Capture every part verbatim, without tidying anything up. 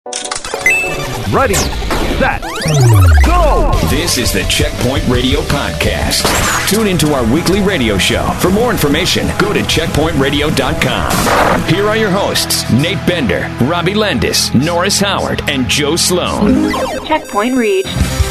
Ready, set, go! This is the Checkpoint Radio Podcast. Tune into our weekly radio show. For more information, go to checkpoint radio dot com. Here are your hosts, Nate Bender, Robbie Landis, Norris Howard, and Joe Sloan. Checkpoint reached.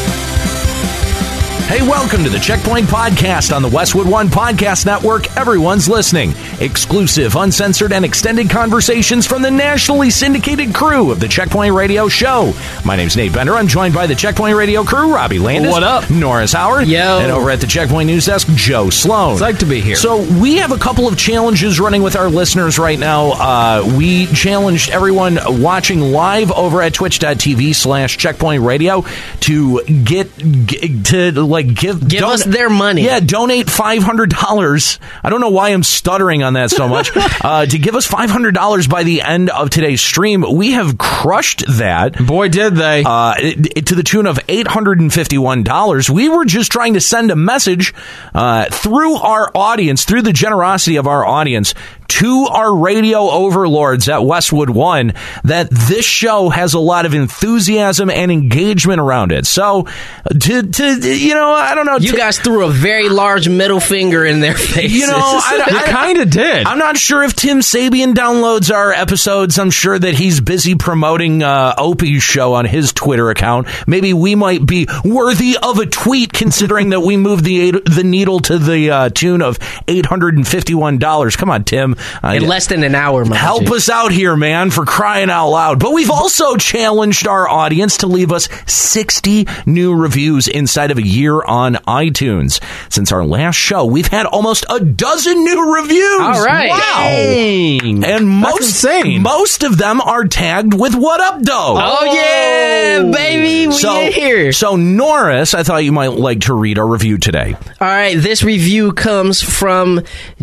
Hey, welcome to the Checkpoint Podcast on the Westwood One Podcast Network. Everyone's listening. Exclusive, uncensored, and extended conversations from the nationally syndicated crew of the Checkpoint Radio Show. My name's Nate Bender. I'm joined by the Checkpoint Radio crew, Robbie Landis. What up? Norris Howard. Yo. And over at the Checkpoint News Desk, Joe Sloan. It's like to be here. So we have a couple of challenges running with our listeners right now. Uh, we challenged everyone watching live over at twitch.tv slash Checkpoint Radio to get, get to like give give don- us their money. Yeah, donate five hundred dollars. I don't know why I'm stuttering on that so much. uh, to give us five hundred dollars by the end of today's stream. We have crushed that. Boy, did they. Uh, it, it, to the tune of eight hundred fifty-one dollars. We were just trying to send a message uh, through our audience, through the generosity of our audience, to our radio overlords at Westwood One, that this show has a lot of enthusiasm and engagement around it. So, to, to you know, I don't know. You to, guys threw a very large middle finger in their faces. You know, I, I, you kind of did. I'm not sure if Tim Sabian downloads our episodes. I'm sure that he's busy promoting uh, Opie's show on his Twitter account. Maybe we might be worthy of a tweet, considering that we moved the the needle to the uh, tune of eight hundred fifty-one dollars. Come on, Tim. Uh, in less than an hour, man. Help us out here, man, for crying out loud. But we've also challenged our audience to leave us sixty new reviews inside of a year on iTunes. Since our last show, we've had almost a dozen new reviews. All right. Wow. Dang. And most, most of them are tagged with What Up, Doe? Oh, yeah, baby. We so, in here. So, Norris, I thought you might like to read our review today. All right. This review comes from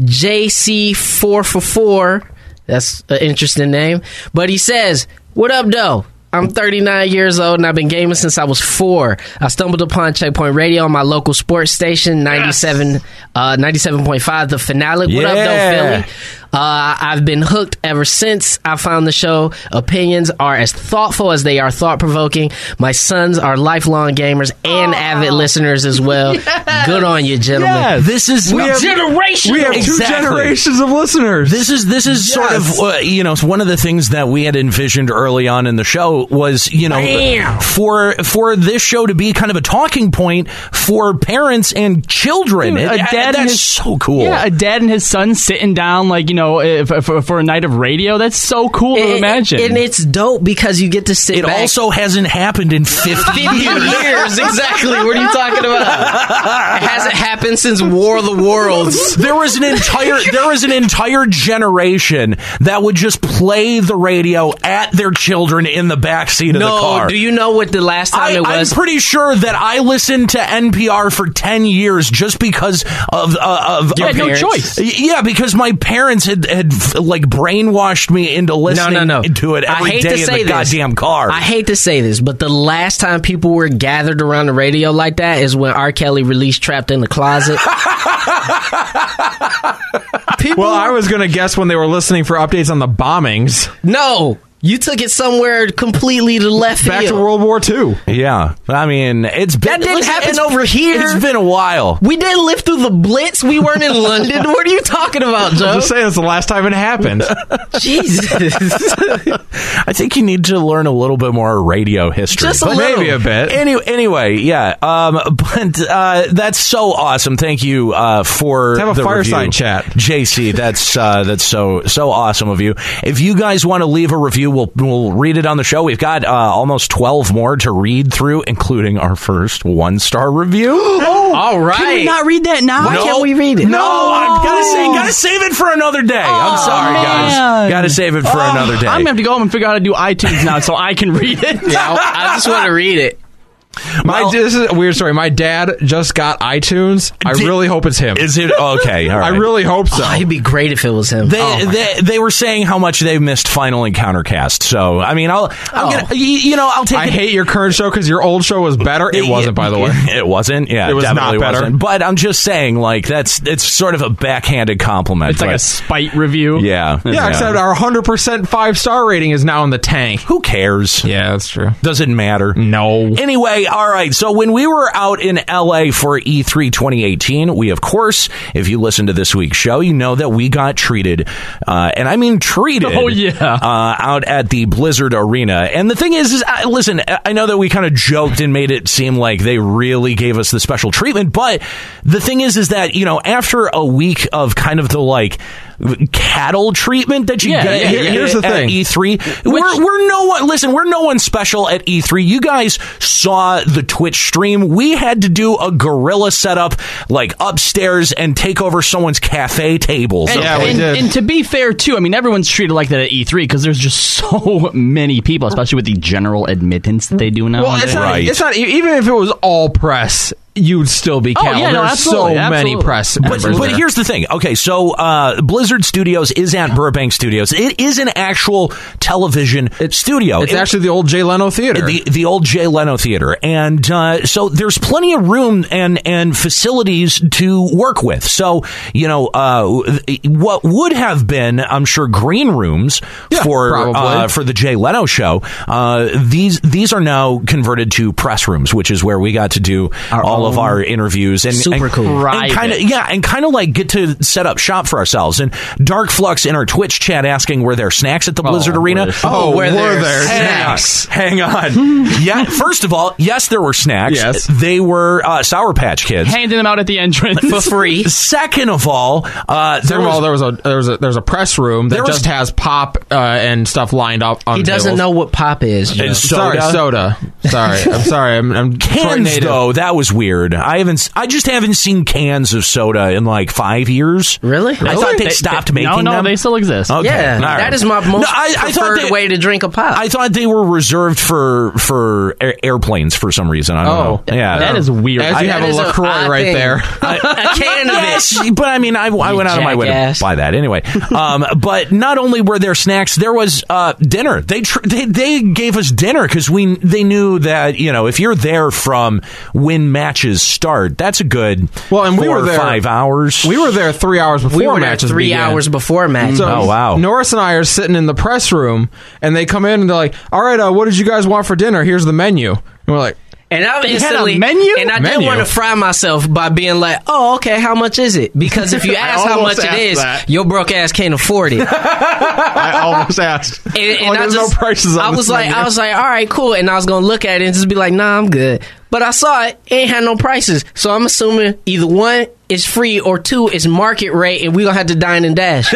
J C four four four. That's an interesting name. But he says, "What up, Doe? I'm thirty-nine years old and I've been gaming since I was four. I stumbled upon Checkpoint Radio on my local sports station, ninety-seven, yes. uh, ninety-seven point five, The Finale. Yeah. What up, Doe, Philly? Uh, I've been hooked ever since I found the show. Opinions are as thoughtful as they are thought-provoking. My sons are lifelong gamers and oh. avid listeners as well. Yes. Good on you, gentlemen. Yes. This is we have, generation. We have exactly. two generations of listeners. This is this is yes. sort of uh, you know, one of the things that we had envisioned early on in the show was, you know, Bam. for for this show to be kind of a talking point for parents and children. Dude, it, a dad that's and his, so cool. Yeah, a dad and his son sitting down, like, you know, for, for a night of radio. That's so cool to and, imagine. And it's dope because you get to sit it back. It also hasn't happened in fifty years. Exactly. What are you talking about? It hasn't happened since War of the Worlds. There was an entire there was an entire generation that would just play the radio at their children in the backseat of no, the car. Do you know what the last time I, it was? I'm pretty sure that I listened to N P R for ten years just because of uh, of, you of had no choice. Yeah, because my parents had, had like brainwashed me into listening no, no, no. to it every I hate day to in say the this. goddamn car. I hate to say this, but the last time people were gathered around the radio like that is when R. Kelly released Trapped in the Closet. People, well, I was going to guess when they were listening for updates on the bombings. No. You took it somewhere completely to left Back field. to World War Two. Yeah. I mean, it's been... That didn't listen, happen over here. It's been a while. We didn't live through the Blitz. We weren't in London. What are you talking about, Joe? I'm just saying it's the last time it happened. Jesus. I think you need to learn a little bit more radio history. Just a but little. Maybe a bit. Anyway, anyway yeah. Um, but uh, that's so awesome. Thank you uh, for Let's have a the fireside review. chat. J C, that's uh, that's so so awesome of you. If you guys want to leave a review, we'll we'll read it on the show. We've got uh, almost twelve more to read through, including our first one-star review. Oh, all right. Can we not read that now? Why no, can't we read it? No, oh. I've got to say, gotta save it for another day. Oh, I'm sorry, man. guys. Got to save it for oh, another day. I'm going to have to go home and figure out how to do iTunes now so I can read it. Yeah, I, I just want to read it. My Well- this is a weird story. My dad just got iTunes. I Did- really hope it's him. Is it okay? All right. I really hope so. Oh, it'd be great if it was him. They, Oh, they they were saying how much they missed Final Encounter Cast. So I mean, I'll I'm Oh. gonna, y- you know I'll take. I it. hate your current show because your old show was better. It wasn't, by the way. It wasn't. Yeah, It was not definitely better. wasn't. But I'm just saying, like that's it's sort of a backhanded compliment. It's like but- a spite review. yeah, Yeah, except our one hundred percent five-star rating is now in the tank. Who cares? Yeah, that's true. Doesn't matter. No. Anyway, all right. So when we were out in L A for E three twenty eighteen, we, of course, if you listen to this week's show, you know that we got treated, uh, and I mean treated. Oh, yeah. Uh, out at the Blizzard Arena. And the thing is, is I, listen, I know that we kind of joked and made it seem like they really gave us the special treatment, but the thing is, is that, you know, after a week of kind of the like cattle treatment that you Yeah, get yeah, here- yeah. Here's the at thing. E three, we're, we're no one, listen, we're no one special at E three. You guys saw the Twitch stream. We had to do a guerrilla setup like upstairs and take over someone's cafe tables. And, Yeah, we and, did. and to be fair, too, I mean, everyone's treated like that at E three because there's just so many people, especially with the general admittance that they do now. Well, it's not, Right. it's not. Even if it was all press, you'd still be Oh, cattle. yeah, no, There's absolutely, so many absolutely. press But, members but there. here's the thing. Okay, so uh, Blizzard Studios is at Burbank Studios. It is an actual television studio. It's It- actually the old Jay Leno Theater. the the old Jay Leno Theater, and uh, so there's plenty of room and and facilities to work with. So you know uh, what would have been, I'm sure, green rooms Yeah, for probably. uh, for the Jay Leno show. Uh, these these are now converted to press rooms, which is where we got to do all of our interviews and Super and, cool. and kind of Private. yeah, and kind of like get to set up shop for ourselves. And Dark Flux in our Twitch chat asking were there snacks at the Blizzard Arena? Bliss. oh, were were there there snacks? Hang on. Yeah, first of all, yes, there were snacks. Yes. They were uh, Sour Patch Kids. handing them out at the entrance for free. Second of all, uh, there Second of all, was, there was a there was a there's a press room that There was- just has pop uh, and stuff lined up on He doesn't tables. know what pop is. Joe. And Sorry, soda. soda. Sorry, I'm sorry. I'm, I'm Detroit Cans native. though, that was weird. I haven't. I just haven't seen cans of soda in like five years. Really? I thought they, stopped making No, no, them. they still exist. Okay, Yeah, all right. that is my most No, I, I thought preferred they, way to drink a pop. I thought they were reserved for for air, airplanes for some reason. I don't Oh. know. Yeah, That is weird. As I- you have that a is a LaCroix odd right thing. there. a can of it. Yes, but I mean, I, I went out of my way to jackass. buy that anyway. Um, but not only were there snacks, there was uh, dinner. They, tr- they they gave us dinner because we they knew that, you know, if you're there from when matches start, that's a good Well, and four we were or there- five hours. We were there three hours before We were there matches three began. hours before match. So Oh, wow. Norris and I are sitting in the press room, and they come in and they're like, "All right, uh, what did you guys want for dinner? Here's the menu." And we're like, And I'm They had a instantly menu? and I Menu. didn't want to fry myself by being like, "Oh, okay, how much is it?" Because if you ask how much almost it asked is, that. your broke ass can't afford it. I almost asked. And, and Like, I there's just, no prices on I this was like, menu. I was like, all right, cool. And I was gonna look at it and just be like, nah, I'm good. But I saw it, it ain't had no prices. So I'm assuming either one is free or two is market rate, and we gonna have to dine and dash.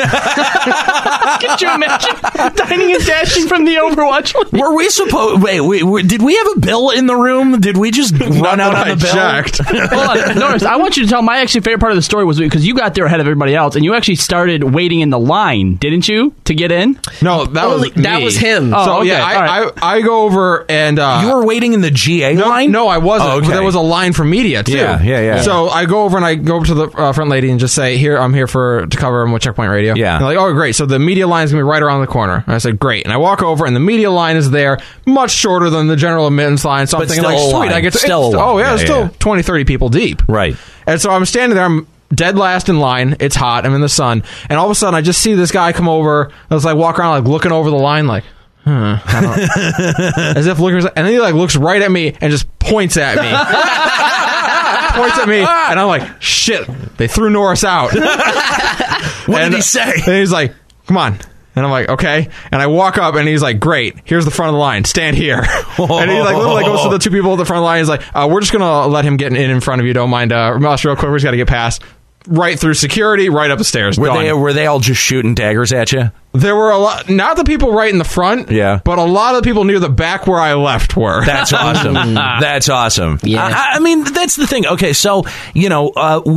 Could you imagine dining and dashing from the Overwatch League? Were we supposed? Wait, we, we, did we have a bill in the room? Did we just run out on I the bill? checked. Hold on, Norris, I want you to tell my actually favorite part of the story was because you got there ahead of everybody else, and you actually started waiting in the line, didn't you, to get in? No, that Only- was that me. was him. Oh, So okay, yeah, I, all right. I I go over and uh, You were waiting in the G A no, line? no, I wasn't. Oh, okay. There was a line for media too. Yeah, yeah, yeah. So I go over and I go over to the uh, front lady and just say, "Here, I'm here for to cover them with Checkpoint Radio." Yeah. And they're like, "Oh, great. So the media line is gonna be right around the corner." And I said, "Great." And I walk over and the media line is there, much shorter than the general admittance line. So I'm But thinking, still like, a sweet, line. I get to Still a it's- line. Oh yeah, Yeah, it's still yeah. twenty, thirty people deep. Right. And so I'm standing there. I'm dead last in line. It's hot. I'm in the sun. And all of a sudden, I just see this guy come over. I was like, walk around, like looking over the line, like, huh, I don't- as if looking. And then he like looks right at me and just points at me. Points at me, and I'm like, shit. They threw Norris out. What And- did he say? And he's like, come on. And I'm like, okay. And I walk up, and he's like, great. Here's the front of the line. Stand here. And he like literally goes to the two people at the front of the line. He's like, uh, we're just gonna let him get in in front of you. Don't mind. Uh, Mouse, real quick. We just got to get past. Right through security, right up the stairs. Were Done. they were they all just shooting daggers at you? There were a lot, not the people right in the front, Yeah. but a lot of the people near the back where I left were. That's awesome. That's awesome. Yeah. I, I mean, that's the thing. Okay, so you know, uh, we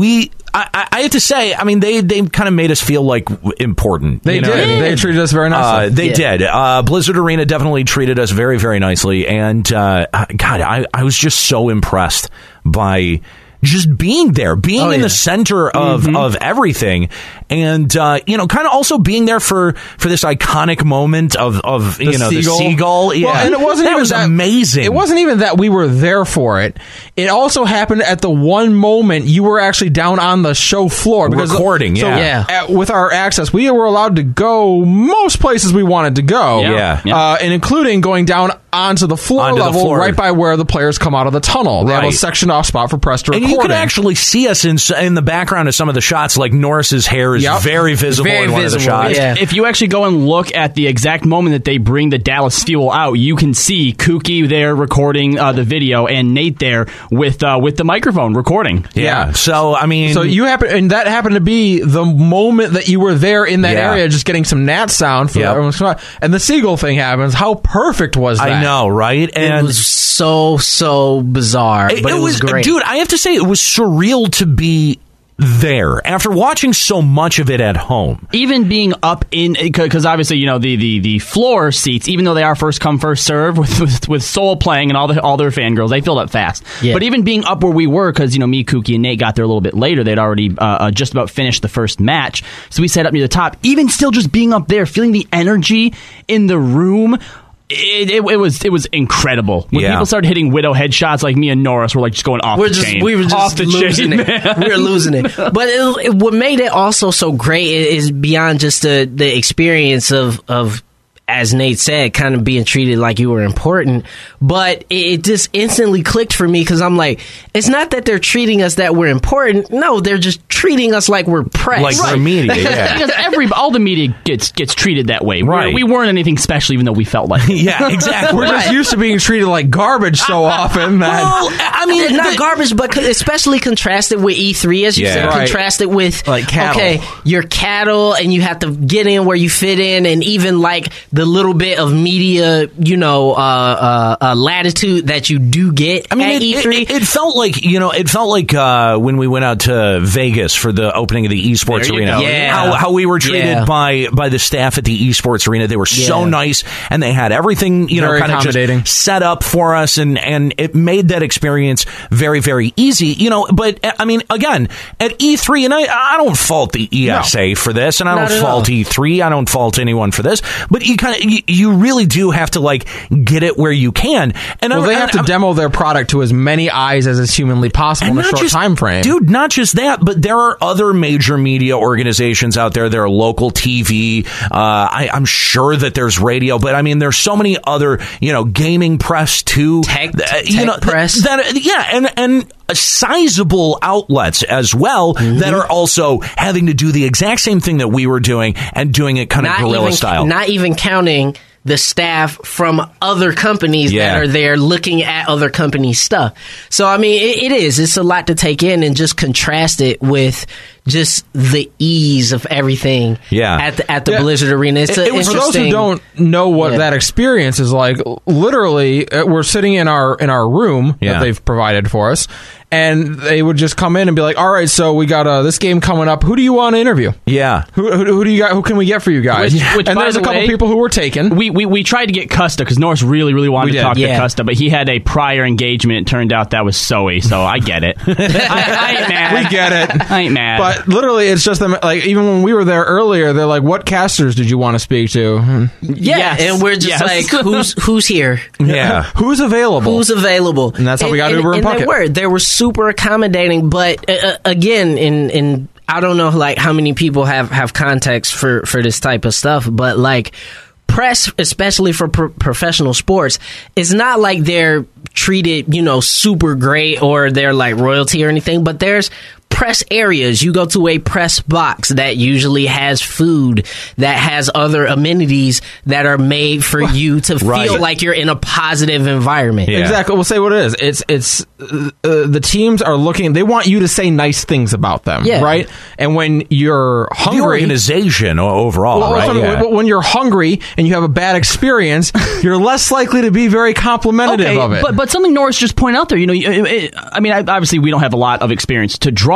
I, I have to say, I mean, they they kind of made us feel like important. They you know did. what I mean? They treated us very nicely. Uh, they Yeah. did. Uh, Blizzard Arena definitely treated us very, very nicely. And, uh, God, I, I was just so impressed by just being there, being Oh, in yeah. the center of, Mm-hmm. of everything. And, uh, you know, kind of also being there for, for this iconic moment of, of you know, the seagull. Yeah. Well, and it wasn't that even was that, amazing. It wasn't even that we were there for it. It also happened at the one moment you were actually down on the show floor. Because, Recording, so yeah. Yeah. At, with our access, we were allowed to go most places we wanted to go. Yeah. Yeah. Uh, and including going down onto the floor Onto the level floor. right by where the players come out of the tunnel. They have Right. a sectioned off spot for press to And recording. you could actually see us in s- in the background of some of the shots. Like Norris's hair is Yep. very visible Very in one of the visible, shots. yeah. If you actually go and look at the exact moment that they bring the Dallas Fuel out, you can see Kookie there recording uh, the video and Nate there with uh, with the microphone recording. Yeah. Yeah. So I mean, So you happen, and that happened to be the moment that you were there in that Yeah. area, just getting some gnat sound for Yep. everyone's come out. And the seagull thing happens. How perfect was that? I know, right? It And was so so bizarre, but it, was, great. dude. I have to say, it was surreal to be there after watching so much of it at home. Even being up in, because obviously, you know, the, the, the floor seats, even though they are first come first serve with with, with Soul playing and all the all their fangirls, they filled up fast. Yeah. But even being up where we were, because you know me, Kookie, and Nate got there a little bit later, they'd already uh, uh, just about finished the first match, so we sat up near the top. Even still, just being up there, feeling the energy in the room. It, it, it was it was incredible when Yeah. people started hitting widow headshots like me and Norris were like just going off We're the just chain. we were off just the losing chain, it. man. We were losing it. But it, it, what made it also so great is beyond just the the experience of of. As Nate said, kind of being treated like you were important, but it, it just instantly clicked for me because I'm like, it's not that they're treating us that we're important. No, they're just treating us like we're press. Like we're media, yeah. Because every all the media gets gets treated that way. We're- Right. We weren't anything special, even though we felt like it. Yeah, exactly. We're just used to being treated like garbage so often that Well, I mean, It's not the- garbage, but co- especially contrasted with E three, as you Yeah. said, Right. contrasted with Like cattle. okay, you're cattle, and you have to get in where you fit in, and even like the little bit of media, you know, uh, uh, uh, latitude that you do get I mean, at it, E three. it, it felt like, you know, it felt like uh, when we went out to Vegas for the opening of the esports There you arena. go. Yeah. How, how we were treated Yeah. by by the staff at the esports arena. They were so Yeah. nice, and they had everything, you know, Very kind of accommodating. just set up for us, and, and it made that experience very, very easy, you know. But, I mean, again, at E three, and I, I don't fault the E S A for this, and I Not don't at fault all. E three. I don't fault anyone for this, but you kind of, you, you really do have to, like, get it where you can. And well, I, they and have to I'm- demo their product to as many eyes as is humanly possible in a not short just- time frame. Dude, not just that, but there are other major media organizations out there. There are local T V. Uh, I, I'm sure that there's radio, but I mean, there's so many other, you know, gaming press too. Tech- uh, you tech know, th- press. That, yeah, and and sizable outlets as well Mm-hmm. that are also having to do the exact same thing that we were doing and doing it kind of guerrilla even, style. Not even counting the staff from other companies Yeah. that are there looking at other companies' stuff. So, I mean, it, it is. It's a lot to take in, and just contrast it with just the ease of everything Yeah. at the, at the Yeah. Blizzard Arena. It's It- a, it was- for those who interesting- don't know what Yeah. that experience is like, literally, uh, we're sitting in our in our room Yeah. that they've provided for us, and they would just come in and be like, "All right, so we got uh, this game coming up. Who do you want to interview? yeah. Who, who, who do you got? Who can we get for you guys?" Which- which, and by there's a the couple way, people who were taken. We, we we tried to get Custa because Norris really really wanted We to did. talk Yeah. to Custa, but he had a prior engagement. It turned out that was Zoe, so I get it. I, I ain't mad. We get it. I ain't mad. But literally, it's just them. Like even when we were there earlier, they're like, "What casters did you want to speak to? Hmm. Yeah, Yes. and we're just Yes. like, who's who's here? Yeah. Who's available? Who's available? And that's how we got Uber and They Puckett. were. They were super accommodating, but uh, again, in in I don't know like how many people have have context for for this type of stuff, but like press, especially for pro- professional sports, it's not like they're treated, you know, super great or they're like royalty or anything, but there's press areas. You go to a press box that usually has food, that has other amenities that are made for you to Right. feel like you're in a positive environment. Yeah. Exactly. We'll say what it is. It's it's uh, uh, the teams are looking. They want you to say nice things about them, Yeah. right? And when you're The hungry, organization o- overall, well, right? also, Yeah. when- when you're hungry and you have a bad experience, you're less likely to be very complimentary okay, of it. but but something Norris just pointed out there. You know, it, it, I mean, I, obviously we don't have a lot of experience to draw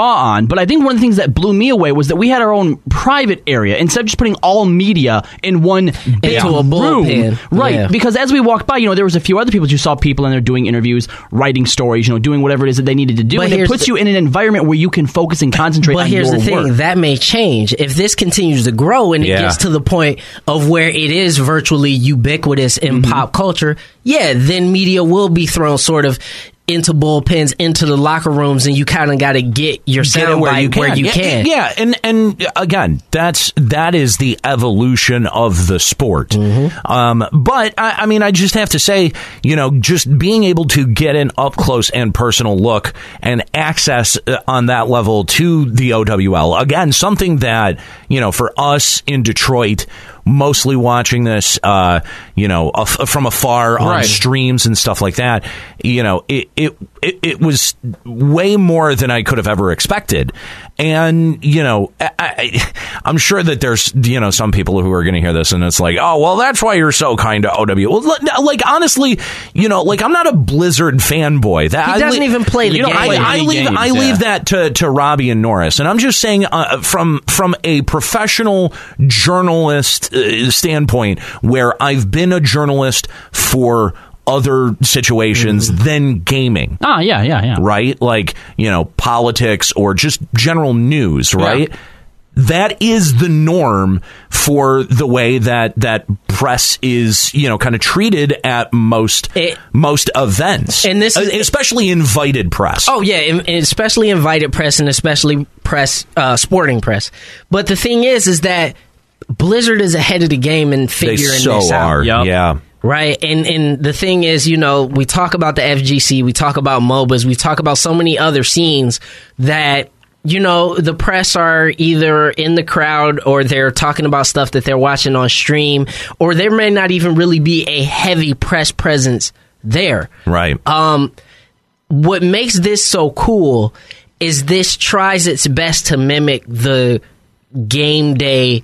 Raw on, but I think one of the things that blew me away was that we had our own private area instead of just putting all media in one big Into a room. bullpen. Right, Yeah. because as we walked by, you know, there was a few other people. You saw people in there doing interviews, writing stories, you know, doing whatever it is that they needed to do, But and it here's puts the- you in an environment where you can focus and concentrate But on here's your the thing, work. that may change. If this continues to grow and it Yeah. gets to the point of where it is virtually ubiquitous in Mm-hmm. pop culture, yeah, then media will be thrown sort of into bullpens, into the locker rooms, and you kind of got to get your Get it sound where bite you can. where you yeah, can. Yeah, and and again, that's that is the evolution of the sport. Mm-hmm. Um, but I, I mean, I just have to say, you know, just being able to get an up close and personal look and access uh, on that level to the O W L, again, something that, you know, for us in Detroit, mostly watching this, uh, you know, af- from afar on Right. streams and stuff like that, you know, it, it it it was way more than I could have ever expected. And, you know, I, I, I'm sure that there's, you know, some people who are going to hear this and it's like, oh, well, that's why you're so kind to O W. Well, like, honestly, you know, like, I'm not a Blizzard fanboy. That He I doesn't le- even play the you know, game. I, Play I any leave, games, I yeah. leave that to, to Robbie and Norris. And I'm just saying, uh, from from a professional journalist uh, standpoint, where I've been a journalist for other situations Mm-hmm. than gaming, Ah, yeah, yeah, yeah. right? Like, you know, politics or just general news, right? Yeah. That is the norm for the way that that press is, you know, kind of treated at most It- most events, And this is- Uh, especially invited press. Oh yeah, and- and especially invited press and especially press, uh, sporting press. But the thing is, is that Blizzard is ahead of the game in they figuring so this out. are, Yep. yeah. Right, and and the thing is, you know, we talk about the F G C, we talk about MOBAs, we talk about so many other scenes that, you know, the press are either in the crowd or they're talking about stuff that they're watching on stream, or there may not even really be a heavy press presence there. Right. Um, what makes this so cool is this tries its best to mimic the game day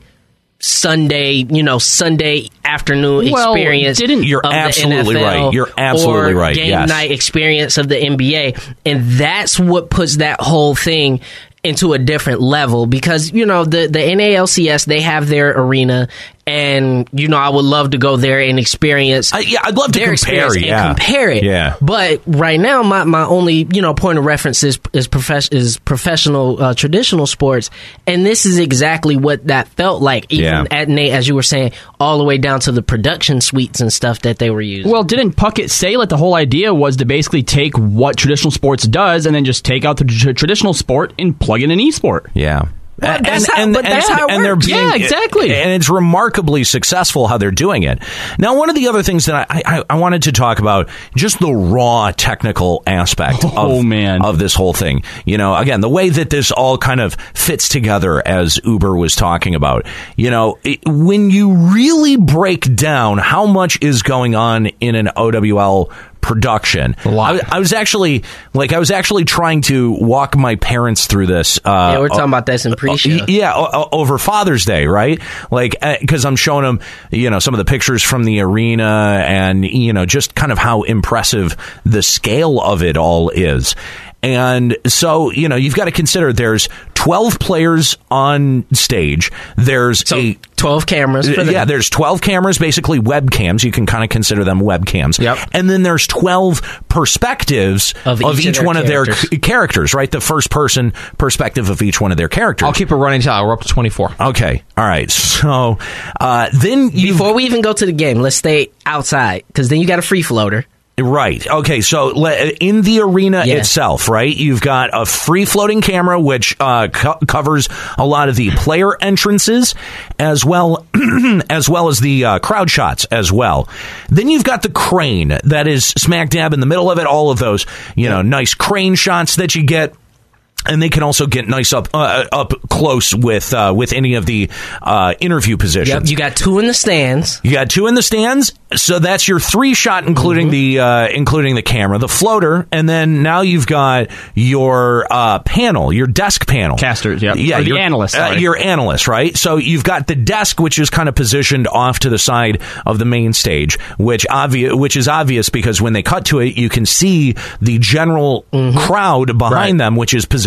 Sunday, you know, Sunday afternoon Well, experience. didn't- You're of the absolutely N F L right. You're absolutely or right, Game yes. night experience of the N B A, and that's what puts that whole thing into a different level, because you know the the N A L C S, they have their arena, and you know I would love to go there and experience. I, yeah, I'd love to their compare. experience Yeah, and compare it. Yeah. But right now, my, my only you know point of reference is is, profes- is professional uh, traditional sports, and this is exactly what that felt like. Even Yeah. at Nate, as you were saying, all the way down to the production suites and stuff that they were using. Well, didn't Puckett say like the whole idea was to basically take what traditional sports does and then just take out the tr- traditional sport and plug in an esport? Yeah. Well, that's how- but that's how it and they're works. being, Yeah, exactly. And it's remarkably successful how they're doing it. Now, one of the other things that I, I, I wanted to talk about, just the raw technical aspect Oh, of, man. of this whole thing. You know, again, the way that this all kind of fits together, as Uber was talking about. You know, it, when you really break down how much is going on in an O W L production. A lot. I, I was actually like I was actually trying to walk my parents through this. Uh, yeah, we're talking about this in pre-show. yeah, o- o- over Father's Day, right? Like, because I'm showing them, you know, some of the pictures from the arena, and you know, just kind of how impressive the scale of it all is. And so, you know, you've got to consider there's twelve players on stage. There's So a twelve cameras. For them. yeah, there's twelve cameras, basically webcams. You can kind of consider them webcams. Yep. And then there's twelve perspectives Of of each each, of their one of their characters. c- characters, right? The first person perspective of each one of their characters. I'll keep a running tally. We're up to twenty-four. Okay. All right. So uh, then you Before we even go to the game, let's stay outside, because then you got a free floater. Right. Okay. So le- in the arena Yeah. itself, right, you've got a free floating camera, which uh, co- covers a lot of the player entrances, as well as well as the uh, crowd shots as well. Then you've got the crane that is smack dab in the middle of it. All of those, you know, nice crane shots that you get. And they can also get nice up uh, up close with uh, with any of the uh, interview positions. Yep, you got two in the stands. You got two in the stands, so that's your three shot, including the uh, including the camera, the floater, and then now you've got your uh, panel, your desk panel, Casters, yep. yeah, Or the your analyst, uh, sorry. your analyst, right? So you've got the desk, which is kind of positioned off to the side of the main stage, which obvious, which is obvious because when they cut to it, you can see the general crowd behind Right. them, which is positioned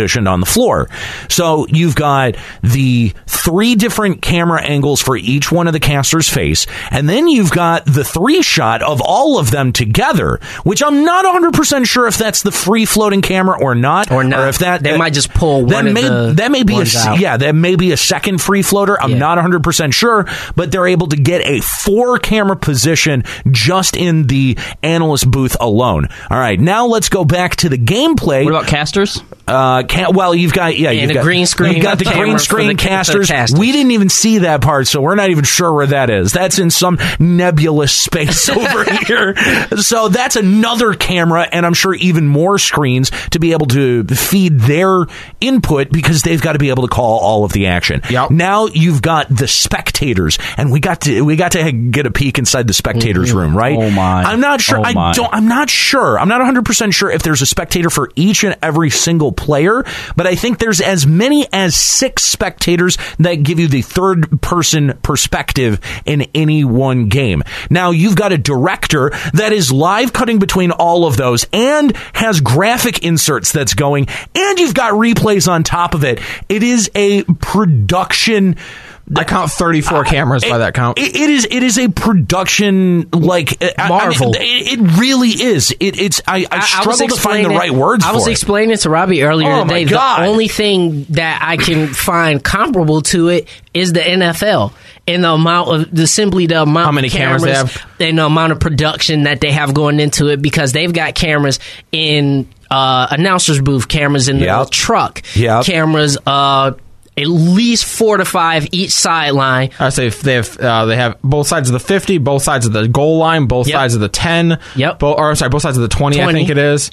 positioned on the floor. So you've got the three different camera angles for each one of the caster's face, and then you've got the three shot of all of them together, which I'm not one hundred percent sure if that's the free floating camera or not, Or not. if that They uh, might just pull that one of may, the that may be a ones s- out. yeah that may be a second free floater. I'm Yeah. not one hundred percent sure, but they're able to get a four camera position just in the analyst booth alone. All right, now let's go back to the gameplay. What about casters? Uh, can, well, you've got yeah, And you've a got green screen You've got the camera green for screen the- for the casters. casters. We didn't even see that part, so we're not even sure where that is. That's in some nebulous space over here. So that's another camera, and I'm sure even more screens to be able to feed their input because they've got to be able to call all of the action. Yep. Now you've got the spectators, and we got to we got to get a peek inside the spectators room, right? Oh, my. I'm not sure. Oh, I my. don't. I'm not sure. I'm not one hundred percent sure if there's a spectator for each and every single player, but I think there's as many as six spectators that give you the third person perspective in any one game. Now, you've got a director that is live cutting between all of those and has graphic inserts that's going, and you've got replays on top of it. It is a production. I count thirty-four cameras by that count. It, it is. It is a production like I- Marvel. I mean, it, it really is. It, it's. I, I struggle to find the right words I was for it. explaining to Robbie earlier Oh, my today. God. The only thing that I can find comparable to it is the N F L and the amount of the simply the amount How many of cameras they cameras have? and the amount of production that they have going into it because they've got cameras in uh, announcers booth, cameras in Yep. the truck, Yep. cameras. Uh, at least four to five each sideline. I say if they have uh, they have both sides of the fifty, both sides of the goal line, both Yep. sides of the ten. Yep. Bo- or sorry, both sides of the twenty. I twenty. think it is.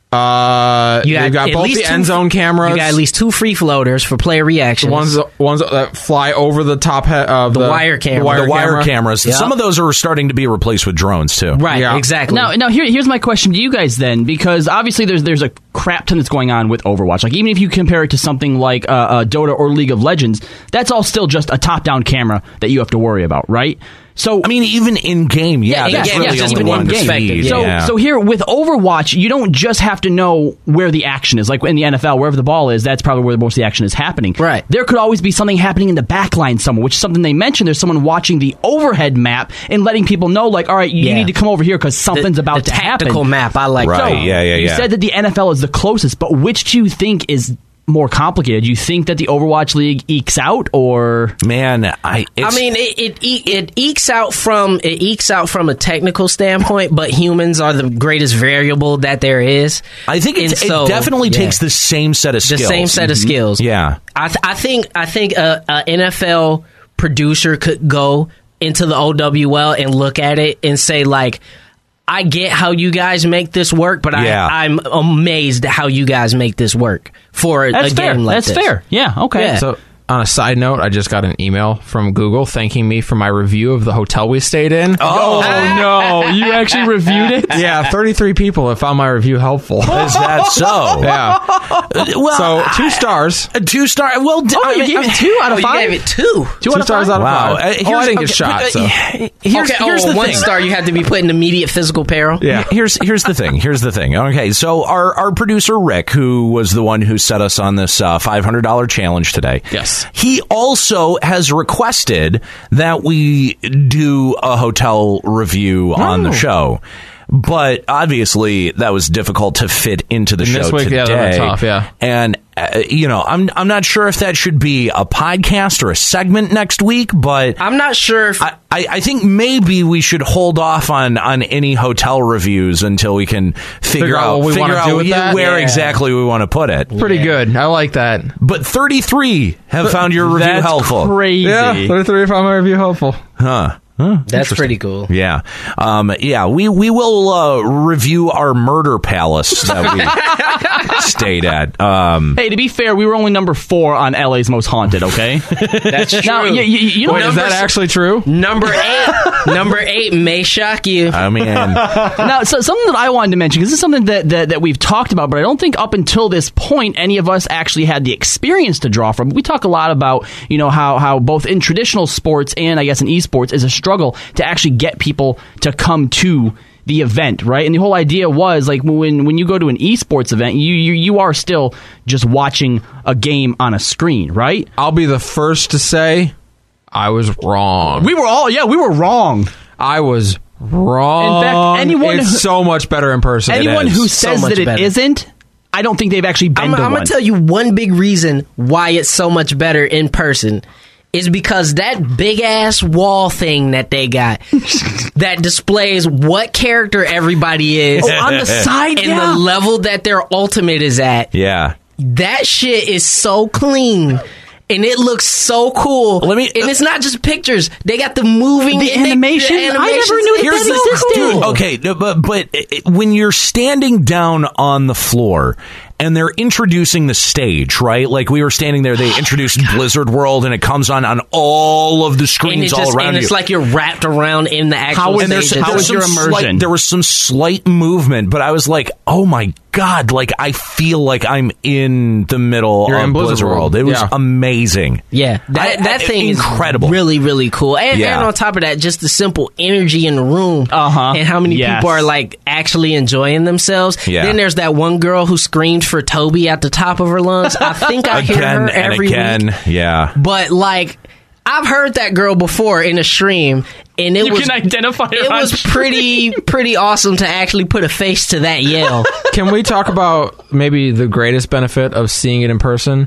Uh, You they've got at both least the two- end zone cameras. You got at least two free floaters for player reactions. ones ones that fly over the top he- of the, The wire camera. The wire, the wire camera. cameras. Yep. Some of those are starting to be replaced with drones too. Right, Yeah. exactly. Now, now here, here's my question to you guys then, because obviously there's there's a crap ton that's going on with Overwatch. Like even if you compare it to something like uh, uh, Dota or League of Legends, that's all still just a top-down camera that you have to worry about, right? So I mean, even in game, yeah, Yeah, that's in-game, really yeah, just only even one in-game. perspective. So, yeah. so here with Overwatch, you don't just have to know where the action is. Like in the N F L, wherever the ball is, that's probably where most of the action is happening. Right. There could always be something happening in the back line somewhere, which is something they mentioned. There's someone watching the overhead map and letting people know, like, all right, you Yeah. need to come over here because something's the, about the to happen. tactical map. I like Right. that. yeah, yeah, You yeah. said that the N F L is the closest, but which do you think is more complicated? Do you think that the Overwatch League ekes out, or Man, I. I It's, mean, it, it e- it ekes out from it ekes out from a technical standpoint, but humans are the greatest variable that there is. I think And it's, so, it definitely yeah. takes the same set of the skills. same set of Mhm. skills. Yeah. I th- I think I think a, a N F L producer could go into the O W L and look at it and say like, I get how you guys make this work, but Yeah. I, I'm amazed at how you guys make this work for a, that's a fair? game like that's this. fair. Yeah. Okay. Yeah. So, on a side note, I just got an email from Google thanking me for my review of the hotel we stayed in. Oh no! You actually reviewed it? Yeah, thirty-three people have found my review helpful. Is that so? Yeah. Well, So, two stars. a two star. Well, d- Oh, I you mean, gave I mean, it two out Oh, of you five. gave it two. Two, Two stars out of Wow. five. Uh, oh, I here's- didn't get okay, shot, but, so. uh, Here's, okay, here's oh, the one thing. star you have to be put in immediate physical peril. Yeah. Here's here's the thing. Here's the thing. Okay, so our our producer Rick, who was the one who set us on this uh, five hundred dollar challenge today, Yes. he also has requested that we do a hotel review on the show. But obviously, that was difficult to fit into the And show this week, today. yeah, that was tough, yeah. And uh, you know, I'm I'm not sure if that should be a podcast or a segment next week, but I'm not sure if I, I, I think maybe we should hold off on, on any hotel reviews until we can figure, Figure out out, what we figure wanna out do with yeah, that? where Yeah. exactly we want to put it. Pretty good. I like that. But thirty-three have found your review That's helpful. crazy. Yeah, thirty-three found my review helpful. Huh. Huh. that's pretty cool. Yeah. Um, yeah, we, we will uh, review our murder palace that we stayed at. Um, Hey, to be fair, we were only number four on L A's Most Haunted. Okay. That's true. Now, you, you, you know, Wait, is that Numbers- actually true? Number eight, number eight may shock you. I mean, now, so, something that I wanted to mention, because this is something that, that, that we've talked about, but I don't think up until this point any of us actually had the experience to draw from. We talk a lot about, you know, how, how both in traditional sports and I guess in esports is a struggle to actually get people to come to the event, right? And the whole idea was like when when you go to an esports event, you you, you are still just watching a game on a screen, right? I'll be the first to say I was wrong. We were all yeah, we were wrong. I was wrong. In fact, anyone it's who, so much better in person. Anyone it is. who So says much that it better. isn't, I don't think they've actually been I'm, to I'm one. gonna tell you one big reason why it's so much better in person is because that big ass wall thing that they got that displays what character everybody is Oh, on the side, and yeah. the level that their ultimate is at. Yeah. That shit is so clean. And it looks so cool. Let me- and it's not just pictures. They got the moving The and they- animation? I never animations. knew that It's that so existed. cool. Dude, okay, no, but but it- when you're standing down on the floor and they're introducing the stage, right? Like we were standing there, they introduced Blizzard World, and it comes on on all of the And, screens it all just, aund and you. it's like you're wrapped around in the actual How was- and there's, stage. how there's was some your slight- immersion? there was some slight movement, but I was like, oh my god, like I feel like I'm in the middle You're of in Blizzard World. It was Yeah. amazing. Yeah, that I- that I- thing incredible. is really, really cool. And, Yeah. and on top of that, just the simple energy in the room, Uh-huh. and how many Yes. people are like actually enjoying themselves. Yeah. Then there's that one girl who screamed for Toby at the top of her lungs. I think I hear Again her and every again, week. yeah. But like, I've heard that girl before in a stream, and it You was can identify her it on was stream. pretty pretty awesome to actually put a face to that yell. Can we talk about maybe the greatest benefit of seeing it in person?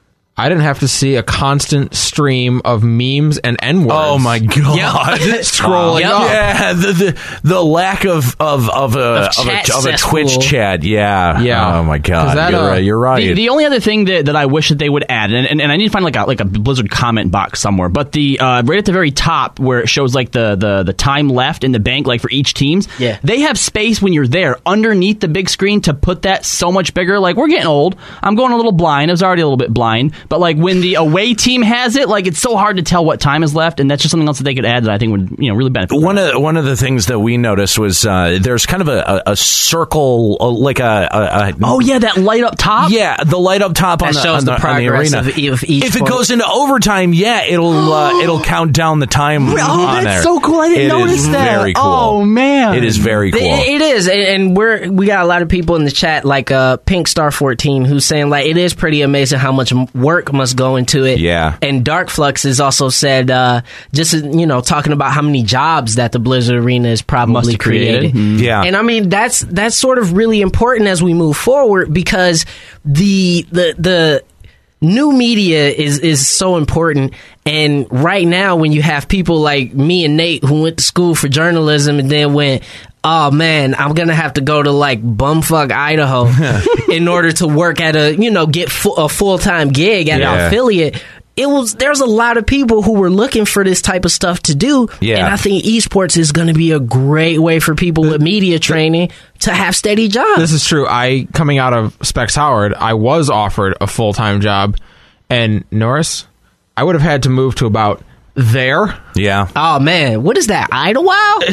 I didn't have to see a constant stream of memes and N-words. Oh my god! Scrolling Yep. up. Yeah, the, the the lack of of of a Of of, chat a, of a cesspool. Twitch chat. Yeah, Yeah. Oh my 'Cause god! that, you're, uh, right. you're right. The, the only other thing that, that I wish that they would add, and, and, and I need to find like a like a Blizzard comment box somewhere, but the uh, right at the very top where it shows like the, the, the time left in the bank, like for each teams, Yeah. they have space when you're there underneath the big screen to put that so much bigger. Like we're getting old. I'm going a little blind. I was already a little bit blind, but like when the away team has it, like it's so hard to tell what time is left, and that's just something else that they could add that I think would you know really benefit. One of one of the things that we noticed was uh, there's kind of a, a, a circle, uh, like a, a, a Oh yeah, that light up top. yeah, the light up top on That the, shows on the the, on the progress arena. of e- of each if it point. goes into overtime, yeah, it'll uh, it'll count down the time. Oh, on that's there. so cool. I didn't It notice is that. Very cool. Oh man, It is very cool. It, it is, and, and we're we got a lot of people in the chat, like uh, Pink Star fourteen, who's saying like it is pretty amazing how much m- work must go into it. Yeah. And Dark Flux has also said, uh, just you know, talking about how many jobs that the Blizzard Arena has probably Must have created. created. Yeah. And I mean that's that's sort of really important as we move forward because the the the new media is is so important. And right now, when you have people like me and Nate who went to school for journalism and then went, oh man, I'm gonna have to go to like bumfuck Idaho in order to work at a you know get fu- a full time gig at Yeah. an affiliate. It was there's a lot of people who were looking for this type of stuff to do, Yeah. and I think esports is going to be a great way for people with media training to have steady jobs. This is true. I, coming out of Specs Howard, I was offered a full-time job. And Norris, I would have had to move to about there. yeah. Oh man, what is that? Idlewild?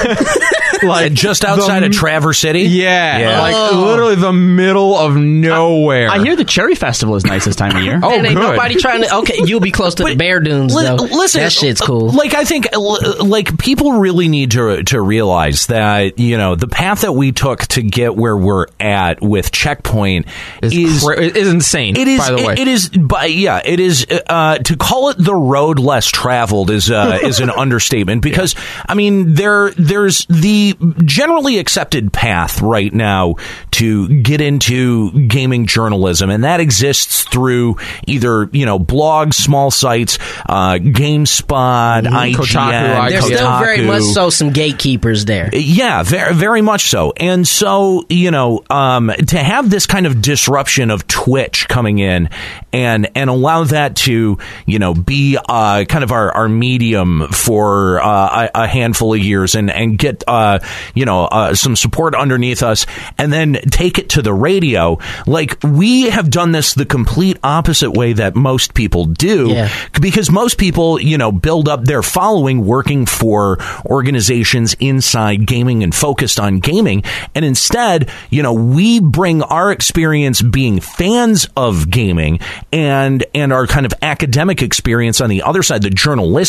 Like Just outside the- of Traverse City. Yeah, Yeah. like Oh. literally the middle of nowhere. I hear the Cherry Festival is nice this time of year. Oh, and ain't good. nobody trying to. Okay, you'll be close to the Bear Dunes Li- though. Listen, that shit's cool. Like I think, l- like people really need to to realize that you know the path that we took to get where we're at with Checkpoint is, is. cra- it is insane. It is. by the way. It, it is. By, yeah. It is. Uh, to call it the road less traveled is uh, is an understatement because I mean there there's the generally accepted path right now to get into gaming journalism, and that exists through either you know blogs, small sites, uh, GameSpot, I G N, Kotaku, There's still Kotaku. very much so some gatekeepers there. Yeah, very, very much so. And so, you know, um, to have this kind of disruption of Twitch coming in and and allow that to, you know, be uh, kind of our, our medium for uh, a, a handful of years and, and get, uh, you know, uh, some support underneath us and then take it to the radio. Like, we have done this the complete opposite way that most people do. Yeah. Because most people, you know, build up their following working for organizations inside gaming and focused on gaming. And instead, you know, we bring our experience being fans of gaming and and our kind of academic experience on the other side, the journalistic side